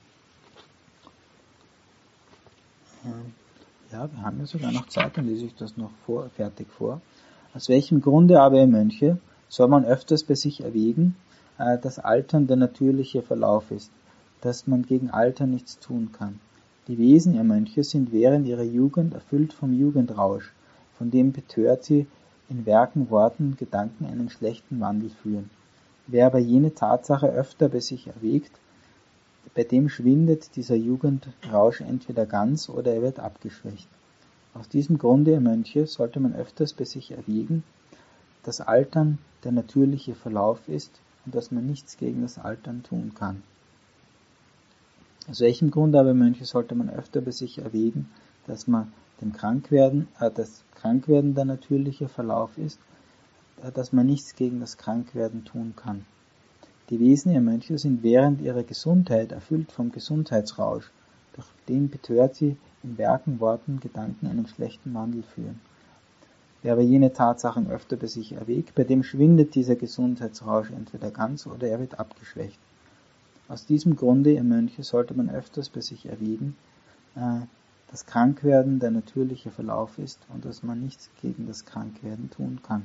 Ähm, Ja, wir haben ja sogar noch Zeit, dann lese ich das noch vor, fertig vor. Aus welchem Grunde aber, ihr Mönche, soll man öfters bei sich erwägen, äh, dass Altern der natürliche Verlauf ist, dass man gegen Alter nichts tun kann. Die Wesen, ihr Mönche, sind während ihrer Jugend erfüllt vom Jugendrausch, von dem betört sie in Werken, Worten, Gedanken einen schlechten Wandel führen. Wer aber jene Tatsache öfter bei sich erwägt, bei dem schwindet dieser Jugendrausch entweder ganz oder er wird abgeschwächt. Aus diesem Grunde, ihr Mönche, sollte man öfters bei sich erwägen, dass Altern der natürliche Verlauf ist und dass man nichts gegen das Altern tun kann. Aus welchem Grund aber, Mönche, sollte man öfter bei sich erwägen, dass man dem Krankwerden, äh, das Krankwerden der natürliche Verlauf ist, äh, dass man nichts gegen das Krankwerden tun kann. Die Wesen, ihr Mönche, sind während ihrer Gesundheit erfüllt vom Gesundheitsrausch, durch den betört sie in Werken, Worten, Gedanken einen schlechten Wandel führen. Wer aber jene Tatsachen öfter bei sich erwägt, bei dem schwindet dieser Gesundheitsrausch entweder ganz oder er wird abgeschwächt. Aus diesem Grunde, ihr Mönche, sollte man öfters bei sich erwägen, dass Krankwerden der natürliche Verlauf ist und dass man nichts gegen das Krankwerden tun kann.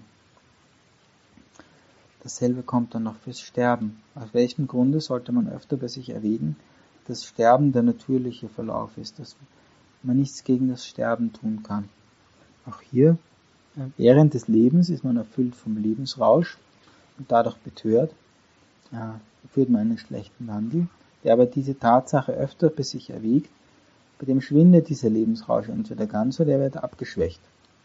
Dasselbe kommt dann noch fürs Sterben. Aus welchem Grunde sollte man öfter bei sich erwägen, dass Sterben der natürliche Verlauf ist, dass man nichts gegen das Sterben tun kann. Auch hier, während des Lebens ist man erfüllt vom Lebensrausch und dadurch betört, ja, führt man einen schlechten Wandel, der aber diese Tatsache öfter bei sich erwägt, bei dem schwindet dieser Lebensrausch entweder ganz oder er wird abgeschwächt.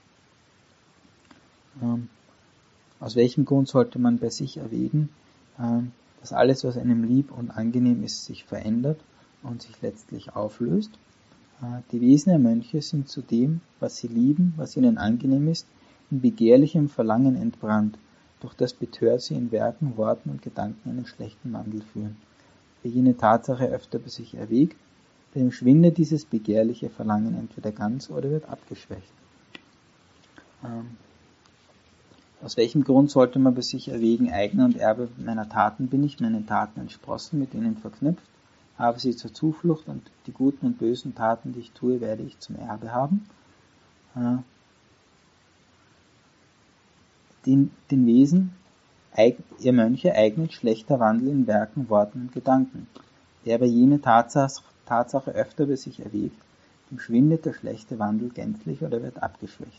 Ähm, aus welchem Grund sollte man bei sich erwägen, ähm, dass alles, was einem lieb und angenehm ist, sich verändert und sich letztlich auflöst? Äh, die Wesen der Mönche sind zu dem, was sie lieben, was ihnen angenehm ist, in begehrlichem Verlangen entbrannt. Durch das betört sie in Werken, Worten und Gedanken einen schlechten Wandel führen. Wer jene Tatsache öfter bei sich erwägt, dem schwindet dieses begehrliche Verlangen entweder ganz oder wird abgeschwächt. Ähm, aus welchem Grund sollte man bei sich erwägen, Eigner und Erbe meiner Taten bin ich, meine Taten entsprossen, mit ihnen verknüpft, habe sie zur Zuflucht und die guten und bösen Taten, die ich tue, werde ich zum Erbe haben. Äh, Den, den Wesen, ihr Mönche, eignet schlechter Wandel in Werken, Worten und Gedanken. Der aber jene Tatsache, Tatsache öfter bei sich erwägt, dem schwindet der schlechte Wandel gänzlich oder wird abgeschwächt.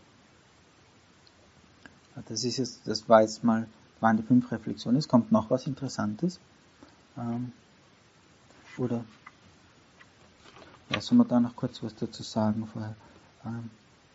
Das ist jetzt, das war jetzt mal, waren die fünf Reflexionen. Es kommt noch was Interessantes. Ähm, oder, ja, soll man da noch kurz was dazu sagen vorher? Ähm,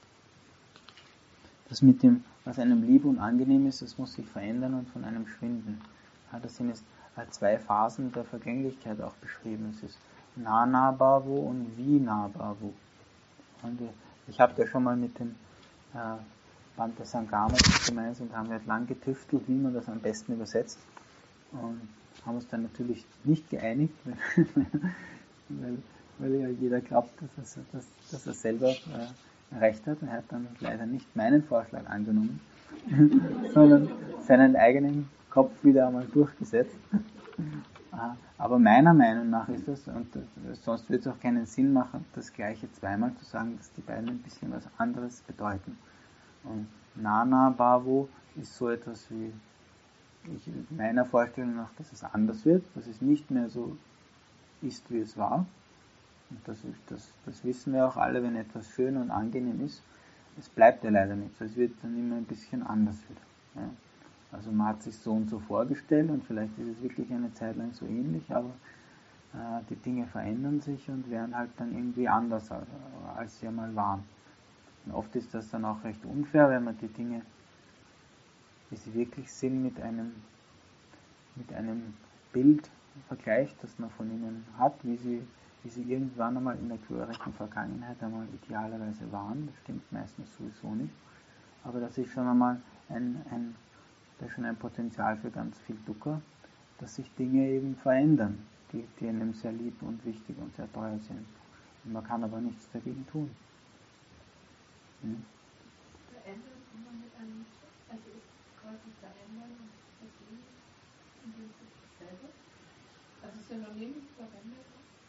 das mit dem, was einem lieb und angenehm ist, das muss sich verändern und von einem schwinden. Ja, das sind jetzt zwei Phasen der Vergänglichkeit auch beschrieben. Es ist Na-Na-Bhavo und Vi-Na-Bhavo. Und ich habe ja schon mal mit dem äh, Bhante Sangama gemeinsam, haben wir lang getüftelt, wie man das am besten übersetzt. Und haben uns dann natürlich nicht geeinigt, weil, weil ja jeder glaubt, dass er, dass, dass er selber äh, recht hat. Er hat dann leider nicht meinen Vorschlag angenommen, sondern seinen eigenen Kopf wieder einmal durchgesetzt. Aber meiner Meinung nach ist das, und sonst würde es auch keinen Sinn machen, das Gleiche zweimal zu sagen, dass die beiden ein bisschen was anderes bedeuten. Und Na-Na-Bhavo ist so etwas wie, ich, meiner Vorstellung nach, dass es anders wird, dass es nicht mehr so ist, wie es war. Und das, das, das wissen wir auch alle, wenn etwas schön und angenehm ist, es bleibt ja leider nicht so, es wird dann immer ein bisschen anders wieder. Ja. Also man hat sich so und so vorgestellt und vielleicht ist es wirklich eine Zeit lang so ähnlich, aber äh, die Dinge verändern sich und werden halt dann irgendwie anders, als, als sie einmal waren. Und oft ist das dann auch recht unfair, wenn man die Dinge, wie sie wirklich sind, mit einem, mit einem Bild vergleicht, das man von ihnen hat, wie sie, wie sie irgendwann einmal in der glorreichen Vergangenheit einmal idealerweise waren. Das stimmt meistens sowieso nicht. Aber das ist schon einmal ein, ein, das ist schon ein Potenzial für ganz viel Dukkha, dass sich Dinge eben verändern, die, die einem sehr lieb und wichtig und sehr teuer sind. Und man kann aber nichts dagegen tun. Hm? Verändern kann man mit einem, also ist quasi verändern und vergehen in dem Sinne selber? Also Synonym verwendet?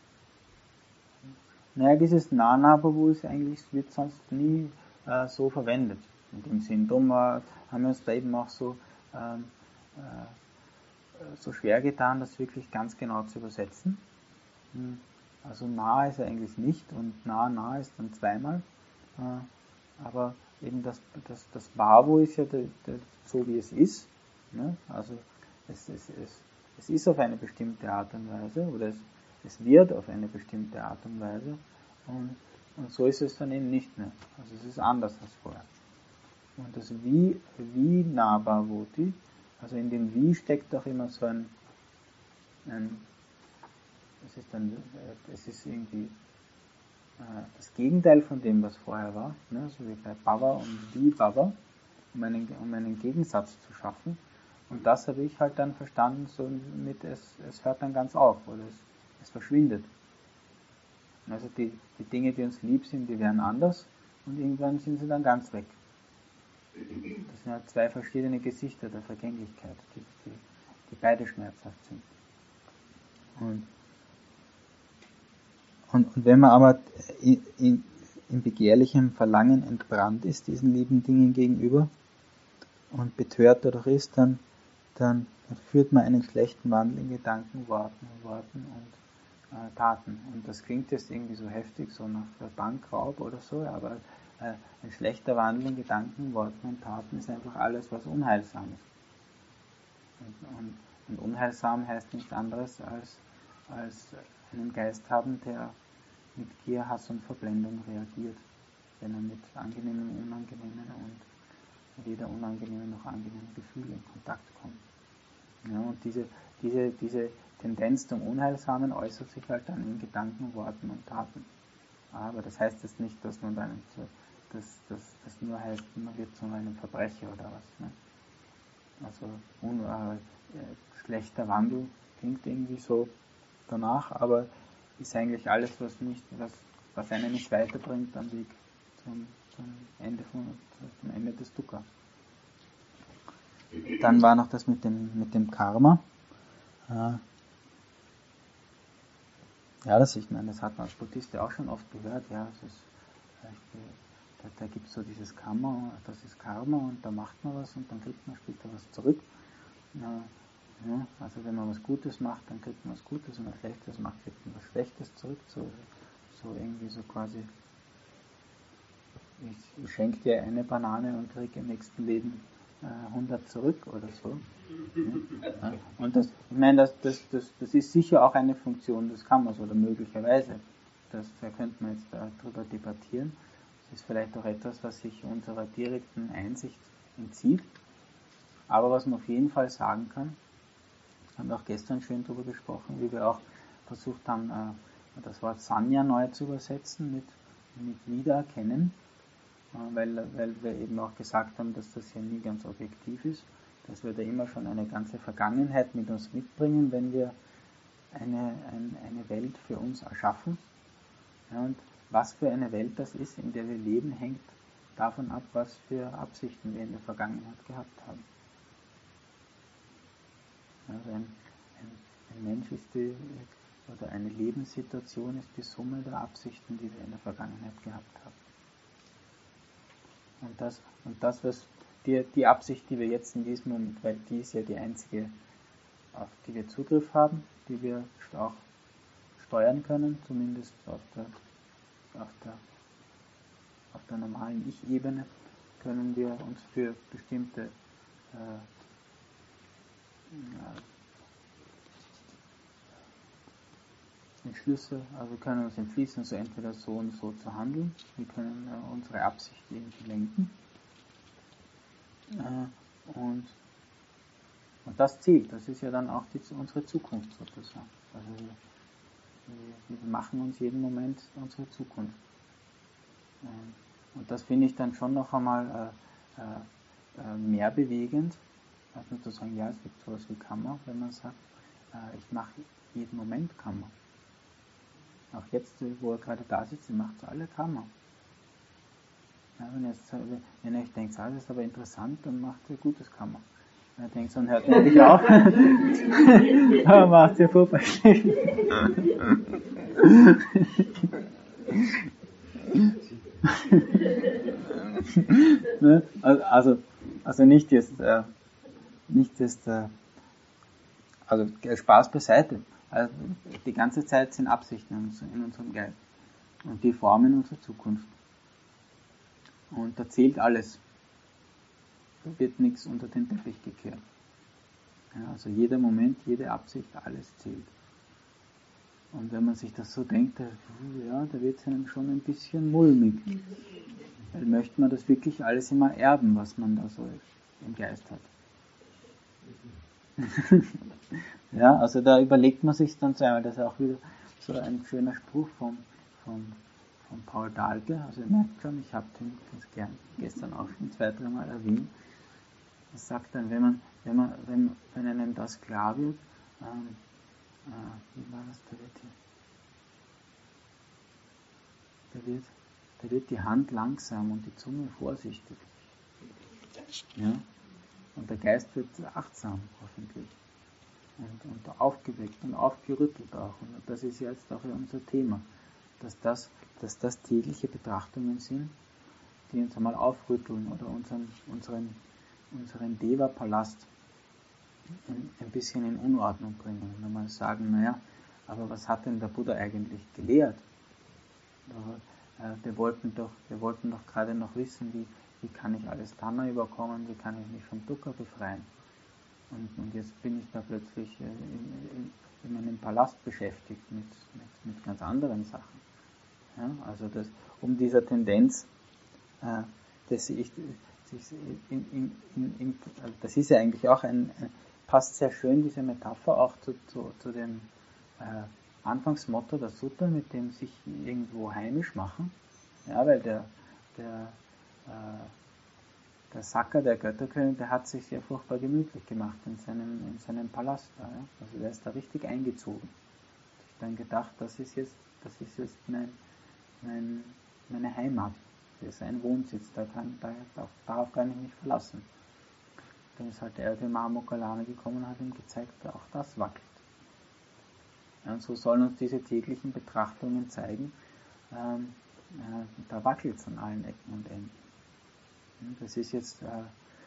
Naja, dieses Na-Na-Bhavo ist eigentlich, wird sonst nie äh, so verwendet, in dem Sinn. Darum äh, haben wir uns da eben auch so, ähm, äh, so schwer getan, das wirklich ganz genau zu übersetzen. Hm. Also Na ist er eigentlich nicht und Na-Na ist dann zweimal. Äh, aber eben das, das, das Bhavo ist ja de, de, so, wie es ist. Ne? Also es, es, es, es ist auf eine bestimmte Art und Weise oder es Es wird auf eine bestimmte Art und Weise und, und so ist es dann eben nicht mehr. Also es ist anders als vorher. Und das Wie, Wie-Na-Bhavoti, also in dem Wie steckt doch immer so ein, ein es ist dann, es ist irgendwie äh, das Gegenteil von dem, was vorher war, ne? So wie bei Bhava und Wie Bhava, um einen, um einen Gegensatz zu schaffen. Und das habe ich halt dann verstanden, so mit es, es hört dann ganz auf oder es, es verschwindet. Also die, die Dinge, die uns lieb sind, die werden anders und irgendwann sind sie dann ganz weg. Das sind halt zwei verschiedene Gesichter der Vergänglichkeit, die, die, die beide schmerzhaft sind. Und, und, und wenn man aber in, in, in begehrlichem Verlangen entbrannt ist, diesen lieben Dingen gegenüber, und betört dadurch ist, dann, dann, dann führt man einen schlechten Wandel in Gedanken, Worten, Worten und äh, Taten. Und das klingt jetzt irgendwie so heftig, so nach Bankraub oder so, aber äh, ein schlechter Wandel in Gedanken, Worten und Taten ist einfach alles, was unheilsam ist. Und, und, und unheilsam heißt nichts anderes als, als einen Geist haben, der mit Gier, Hass und Verblendung reagiert, wenn er mit angenehmen, unangenehmen und weder unangenehme noch angenehme Gefühle in Kontakt kommen. Ja, und diese, diese, diese Tendenz zum Unheilsamen äußert sich halt dann in Gedanken, Worten und Taten. Aber das heißt jetzt nicht, dass man dann, dass das, das nur heißt, man wird zu einem Verbrecher oder was. Ne? Also un, äh, schlechter Wandel klingt irgendwie so danach, aber ist eigentlich alles, was nicht, was, was einen nicht weiterbringt am Weg zum zum Ende, von, zum Ende des Dukkha. Dann war noch das mit dem, mit dem Karma. Ja, das ich meine, das hat man als Buddhist ja auch schon oft gehört. Ja, es ist, da, da gibt es so dieses Karma, das ist Karma und da macht man was und dann kriegt man später was zurück. Ja, ja, also wenn man was Gutes macht, dann kriegt man was Gutes, wenn man Schlechtes macht, kriegt man was Schlechtes zurück. So, so irgendwie so quasi. Ich schenke dir eine Banane und kriege im nächsten Leben äh, hundert zurück oder so. Ja. Und das, ich meine, das, das, das, das ist sicher auch eine Funktion des Karmas oder möglicherweise. Das, da könnte man jetzt darüber debattieren. Das ist vielleicht auch etwas, was sich unserer direkten Einsicht entzieht. Aber was man auf jeden Fall sagen kann, haben wir auch gestern schön darüber gesprochen, wie wir auch versucht haben, äh, das Wort Sanya neu zu übersetzen mit, mit Wiedererkennen. Weil, weil wir eben auch gesagt haben, dass das ja nie ganz objektiv ist, dass wir da immer schon eine ganze Vergangenheit mit uns mitbringen, wenn wir eine, ein, eine Welt für uns erschaffen. Ja, und was für eine Welt das ist, in der wir leben, hängt davon ab, was für Absichten wir in der Vergangenheit gehabt haben. Also ein, ein, ein Mensch ist die, oder eine Lebenssituation ist die Summe der Absichten, die wir in der Vergangenheit gehabt haben. Und das, und das was die, die Absicht, die wir jetzt in diesem Moment, weil die ist ja die einzige, auf die wir Zugriff haben, die wir auch steuern können, zumindest auf der, auf der, auf der normalen Ich-Ebene, können wir uns für bestimmte äh, Entschlüsse, also wir können uns entschließen, so entweder so und so zu handeln, wir können äh, unsere Absicht irgendwie lenken äh, und, und das zählt, das ist ja dann auch die, unsere Zukunft sozusagen. Also wir, wir machen uns jeden Moment unsere Zukunft. Äh, und das finde ich dann schon noch einmal äh, äh, mehr bewegend, als nur zu sagen, ja, es gibt sowas wie Karma, wenn man sagt, äh, ich mache jeden Moment Karma. Auch jetzt, wo er gerade da sitzt, ihr macht alle Karma. Ja, wenn, jetzt, wenn ihr euch denkt, ah, das ist aber interessant, dann macht ihr gutes Karma. Wenn ihr denkt, dann hört endlich auf, dann macht ihr vorbei. also, also nicht jetzt, äh, nicht jetzt, äh, also Spaß beiseite. Also die ganze Zeit sind Absichten in unserem Geist und die formen unsere Zukunft. Und da zählt alles. Da wird nichts unter den Teppich gekehrt. Ja, also jeder Moment, jede Absicht, alles zählt. Und wenn man sich das so denkt, da, ja, da wird es einem schon ein bisschen mulmig. Weil möchte man das wirklich alles immer erben, was man da so im Geist hat. Ja, also da überlegt man sich dann zweimal, das ist auch wieder so ein schöner Spruch von, von, von Paul Dahlke, also ihr merkt schon, ich habe den ganz gern gestern auch schon zwei, dreimal erwähnt. Er sagt dann, wenn man, wenn man, wenn, wenn einem das klar wird, ähm, äh, wie war das, da wird, die, da, wird, da wird die Hand langsam und die Zunge vorsichtig. Ja? Und der Geist wird achtsam, hoffentlich. Und, und aufgeweckt und aufgerüttelt auch. Und das ist jetzt auch unser Thema, dass das, dass das tägliche Betrachtungen sind, die uns einmal aufrütteln oder unseren, unseren, unseren Deva-Palast ein, ein bisschen in Unordnung bringen. Und einmal sagen, naja, aber was hat denn der Buddha eigentlich gelehrt? Wir wollten doch, wir wollten doch gerade noch wissen, wie, wie kann ich alles Tanna überkommen, wie kann ich mich vom Dukkha befreien. Und, und jetzt bin ich da plötzlich in, in, in meinem Palast beschäftigt mit, mit, mit ganz anderen Sachen. Ja, also das, um dieser Tendenz, äh, dass ich, in, in, in, in, das ist ja eigentlich auch ein, ein, passt sehr schön, diese Metapher auch zu, zu, zu dem äh, Anfangsmotto der Sutta, mit dem sich irgendwo heimisch machen. Ja, weil der, der äh, Der Sakka, der Götterkönig, der hat sich sehr furchtbar gemütlich gemacht in seinem, in seinem Palast. Da, ja. Also der ist da richtig eingezogen. Ich habe dann gedacht, das ist jetzt, das ist jetzt mein, mein, meine Heimat. Das ist ein Wohnsitz, da kann, da, darauf kann ich mich verlassen. Dann ist halt der Erde Mahamoggallana gekommen und hat ihm gezeigt, auch das wackelt. Ja, und so sollen uns diese täglichen Betrachtungen zeigen, ähm, äh, da wackelt es an allen Ecken und Enden. Das ist jetzt, äh,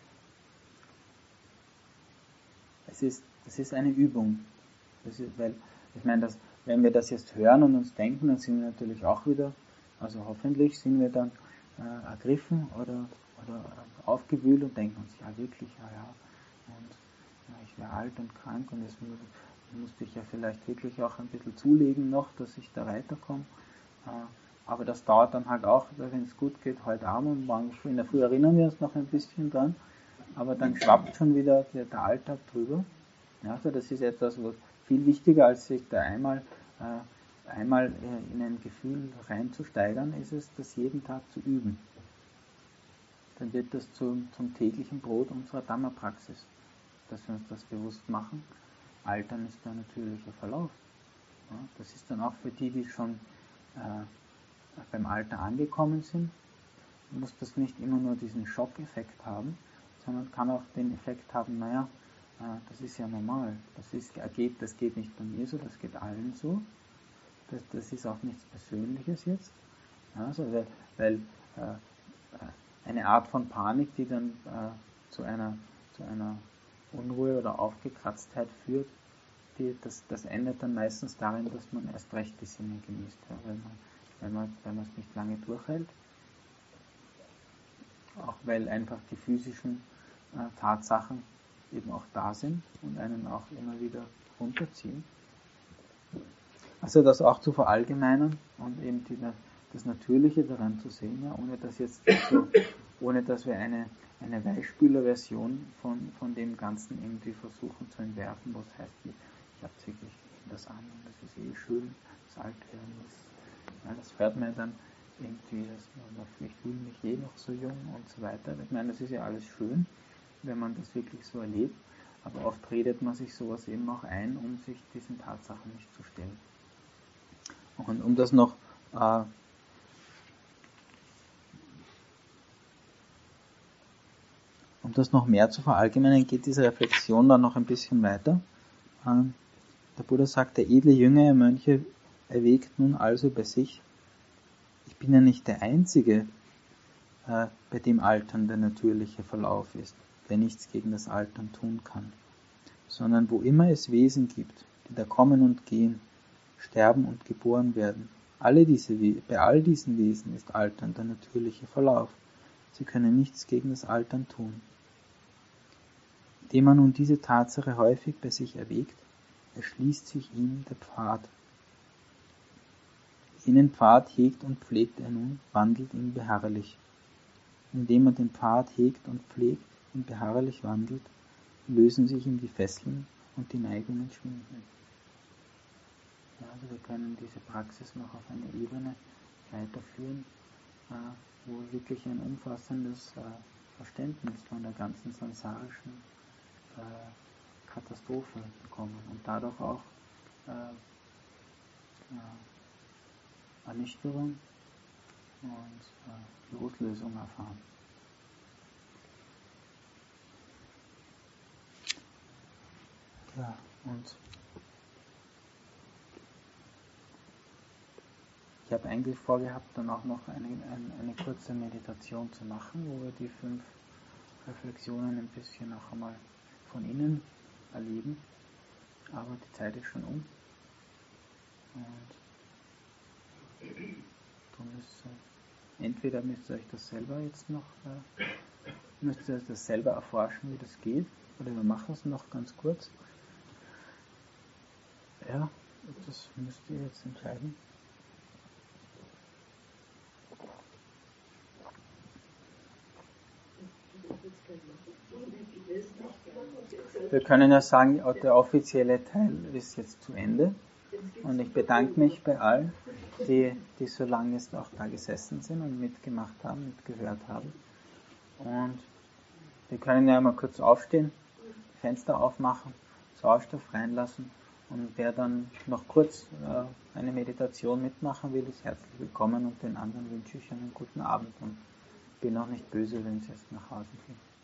es ist, das ist eine Übung. Das ist, weil, ich meine, dass, wenn wir das jetzt hören und uns denken, dann sind wir natürlich auch wieder, also hoffentlich sind wir dann äh, ergriffen oder, oder aufgewühlt und denken uns, ja wirklich, ja, ja, und ja, ich wäre alt und krank und das musste ich ja vielleicht wirklich auch ein bisschen zulegen noch, dass ich da weiterkomme. Äh, Aber das dauert dann halt auch, wenn es gut geht, heute Abend und morgen früh. In der Früh erinnern wir uns noch ein bisschen dran, aber dann schwappt schon wieder der, der Alltag drüber. Ja, also das ist etwas, was viel wichtiger, als sich da einmal, äh, einmal in ein Gefühl reinzusteigern, ist es, das jeden Tag zu üben. Dann wird das zum, zum täglichen Brot unserer Dhamma-Praxis, dass wir uns das bewusst machen. Altern ist der natürliche Verlauf. Ja, das ist dann auch für die, die schon äh, beim Alter angekommen sind, muss das nicht immer nur diesen Schockeffekt haben, sondern kann auch den Effekt haben, naja, äh, das ist ja normal, das, ist, geht, das geht nicht bei mir so, das geht allen so, das, das ist auch nichts Persönliches jetzt, ja, also weil, weil äh, eine Art von Panik, die dann äh, zu, einer, zu einer Unruhe oder Aufgekratztheit führt, die, das, das endet dann meistens darin, dass man erst recht die Sinne genießt, ja, weil man wenn man, wenn man es nicht lange durchhält, auch weil einfach die physischen äh, Tatsachen eben auch da sind und einen auch immer wieder runterziehen. Also das auch zu verallgemeinern und eben die, das Natürliche daran zu sehen, ja, ohne dass jetzt so, ohne dass wir eine, eine Weichspüler-Version von, von dem Ganzen irgendwie versuchen zu entwerfen, was heißt, ich habe wirklich das an und das ist eh schön, das Altwerden ist. Ja, das hört man dann irgendwie, dass man, ich fühle mich eh noch so jung und so weiter. Ich meine, das ist ja alles schön, wenn man das wirklich so erlebt, aber oft redet man sich sowas eben auch ein, um sich diesen Tatsachen nicht zu stellen. Und um das noch äh, um das noch mehr zu verallgemeinern, geht diese Reflexion dann noch ein bisschen weiter. Äh, der Buddha sagt, der edle jüngere Mönche erwägt nun also bei sich, ich bin ja nicht der Einzige, äh, bei dem Altern der natürliche Verlauf ist, der nichts gegen das Altern tun kann, sondern wo immer es Wesen gibt, die da kommen und gehen, sterben und geboren werden, alle diese, bei all diesen Wesen ist Altern der natürliche Verlauf. Sie können nichts gegen das Altern tun. Indem man nun diese Tatsache häufig bei sich erwägt, erschließt sich ihm der Pfad. Jenen Pfad hegt und pflegt er nun, wandelt ihn beharrlich. Indem man den Pfad hegt und pflegt und beharrlich wandelt, lösen sich ihm die Fesseln und die Neigungen schwinden. Ja, also wir können diese Praxis noch auf eine Ebene weiterführen, äh, wo wir wirklich ein umfassendes äh, Verständnis von der ganzen sansarischen äh, Katastrophe bekommen und dadurch auch äh, äh, Ernüchterung und äh, Loslösung erfahren. Ja, und ich habe eigentlich vorgehabt, dann auch noch eine, eine, eine kurze Meditation zu machen, wo wir die fünf Reflexionen ein bisschen noch einmal von innen erleben. Aber die Zeit ist schon um. Und du müsst, entweder müsst ihr euch das selber jetzt noch, äh, müsst ihr das selber erforschen, wie das geht, oder wir machen es noch ganz kurz. Ja, das müsst ihr jetzt entscheiden. Wir können ja sagen, der offizielle Teil ist jetzt zu Ende und ich bedanke mich bei allen, die, die so lange jetzt auch da gesessen sind und mitgemacht haben, mitgehört haben. Und wir können ja mal kurz aufstehen, Fenster aufmachen, Sauerstoff reinlassen und wer dann noch kurz äh, eine Meditation mitmachen will, ist herzlich willkommen und den anderen wünsche ich einen guten Abend und bin auch nicht böse, wenn sie jetzt nach Hause gehen.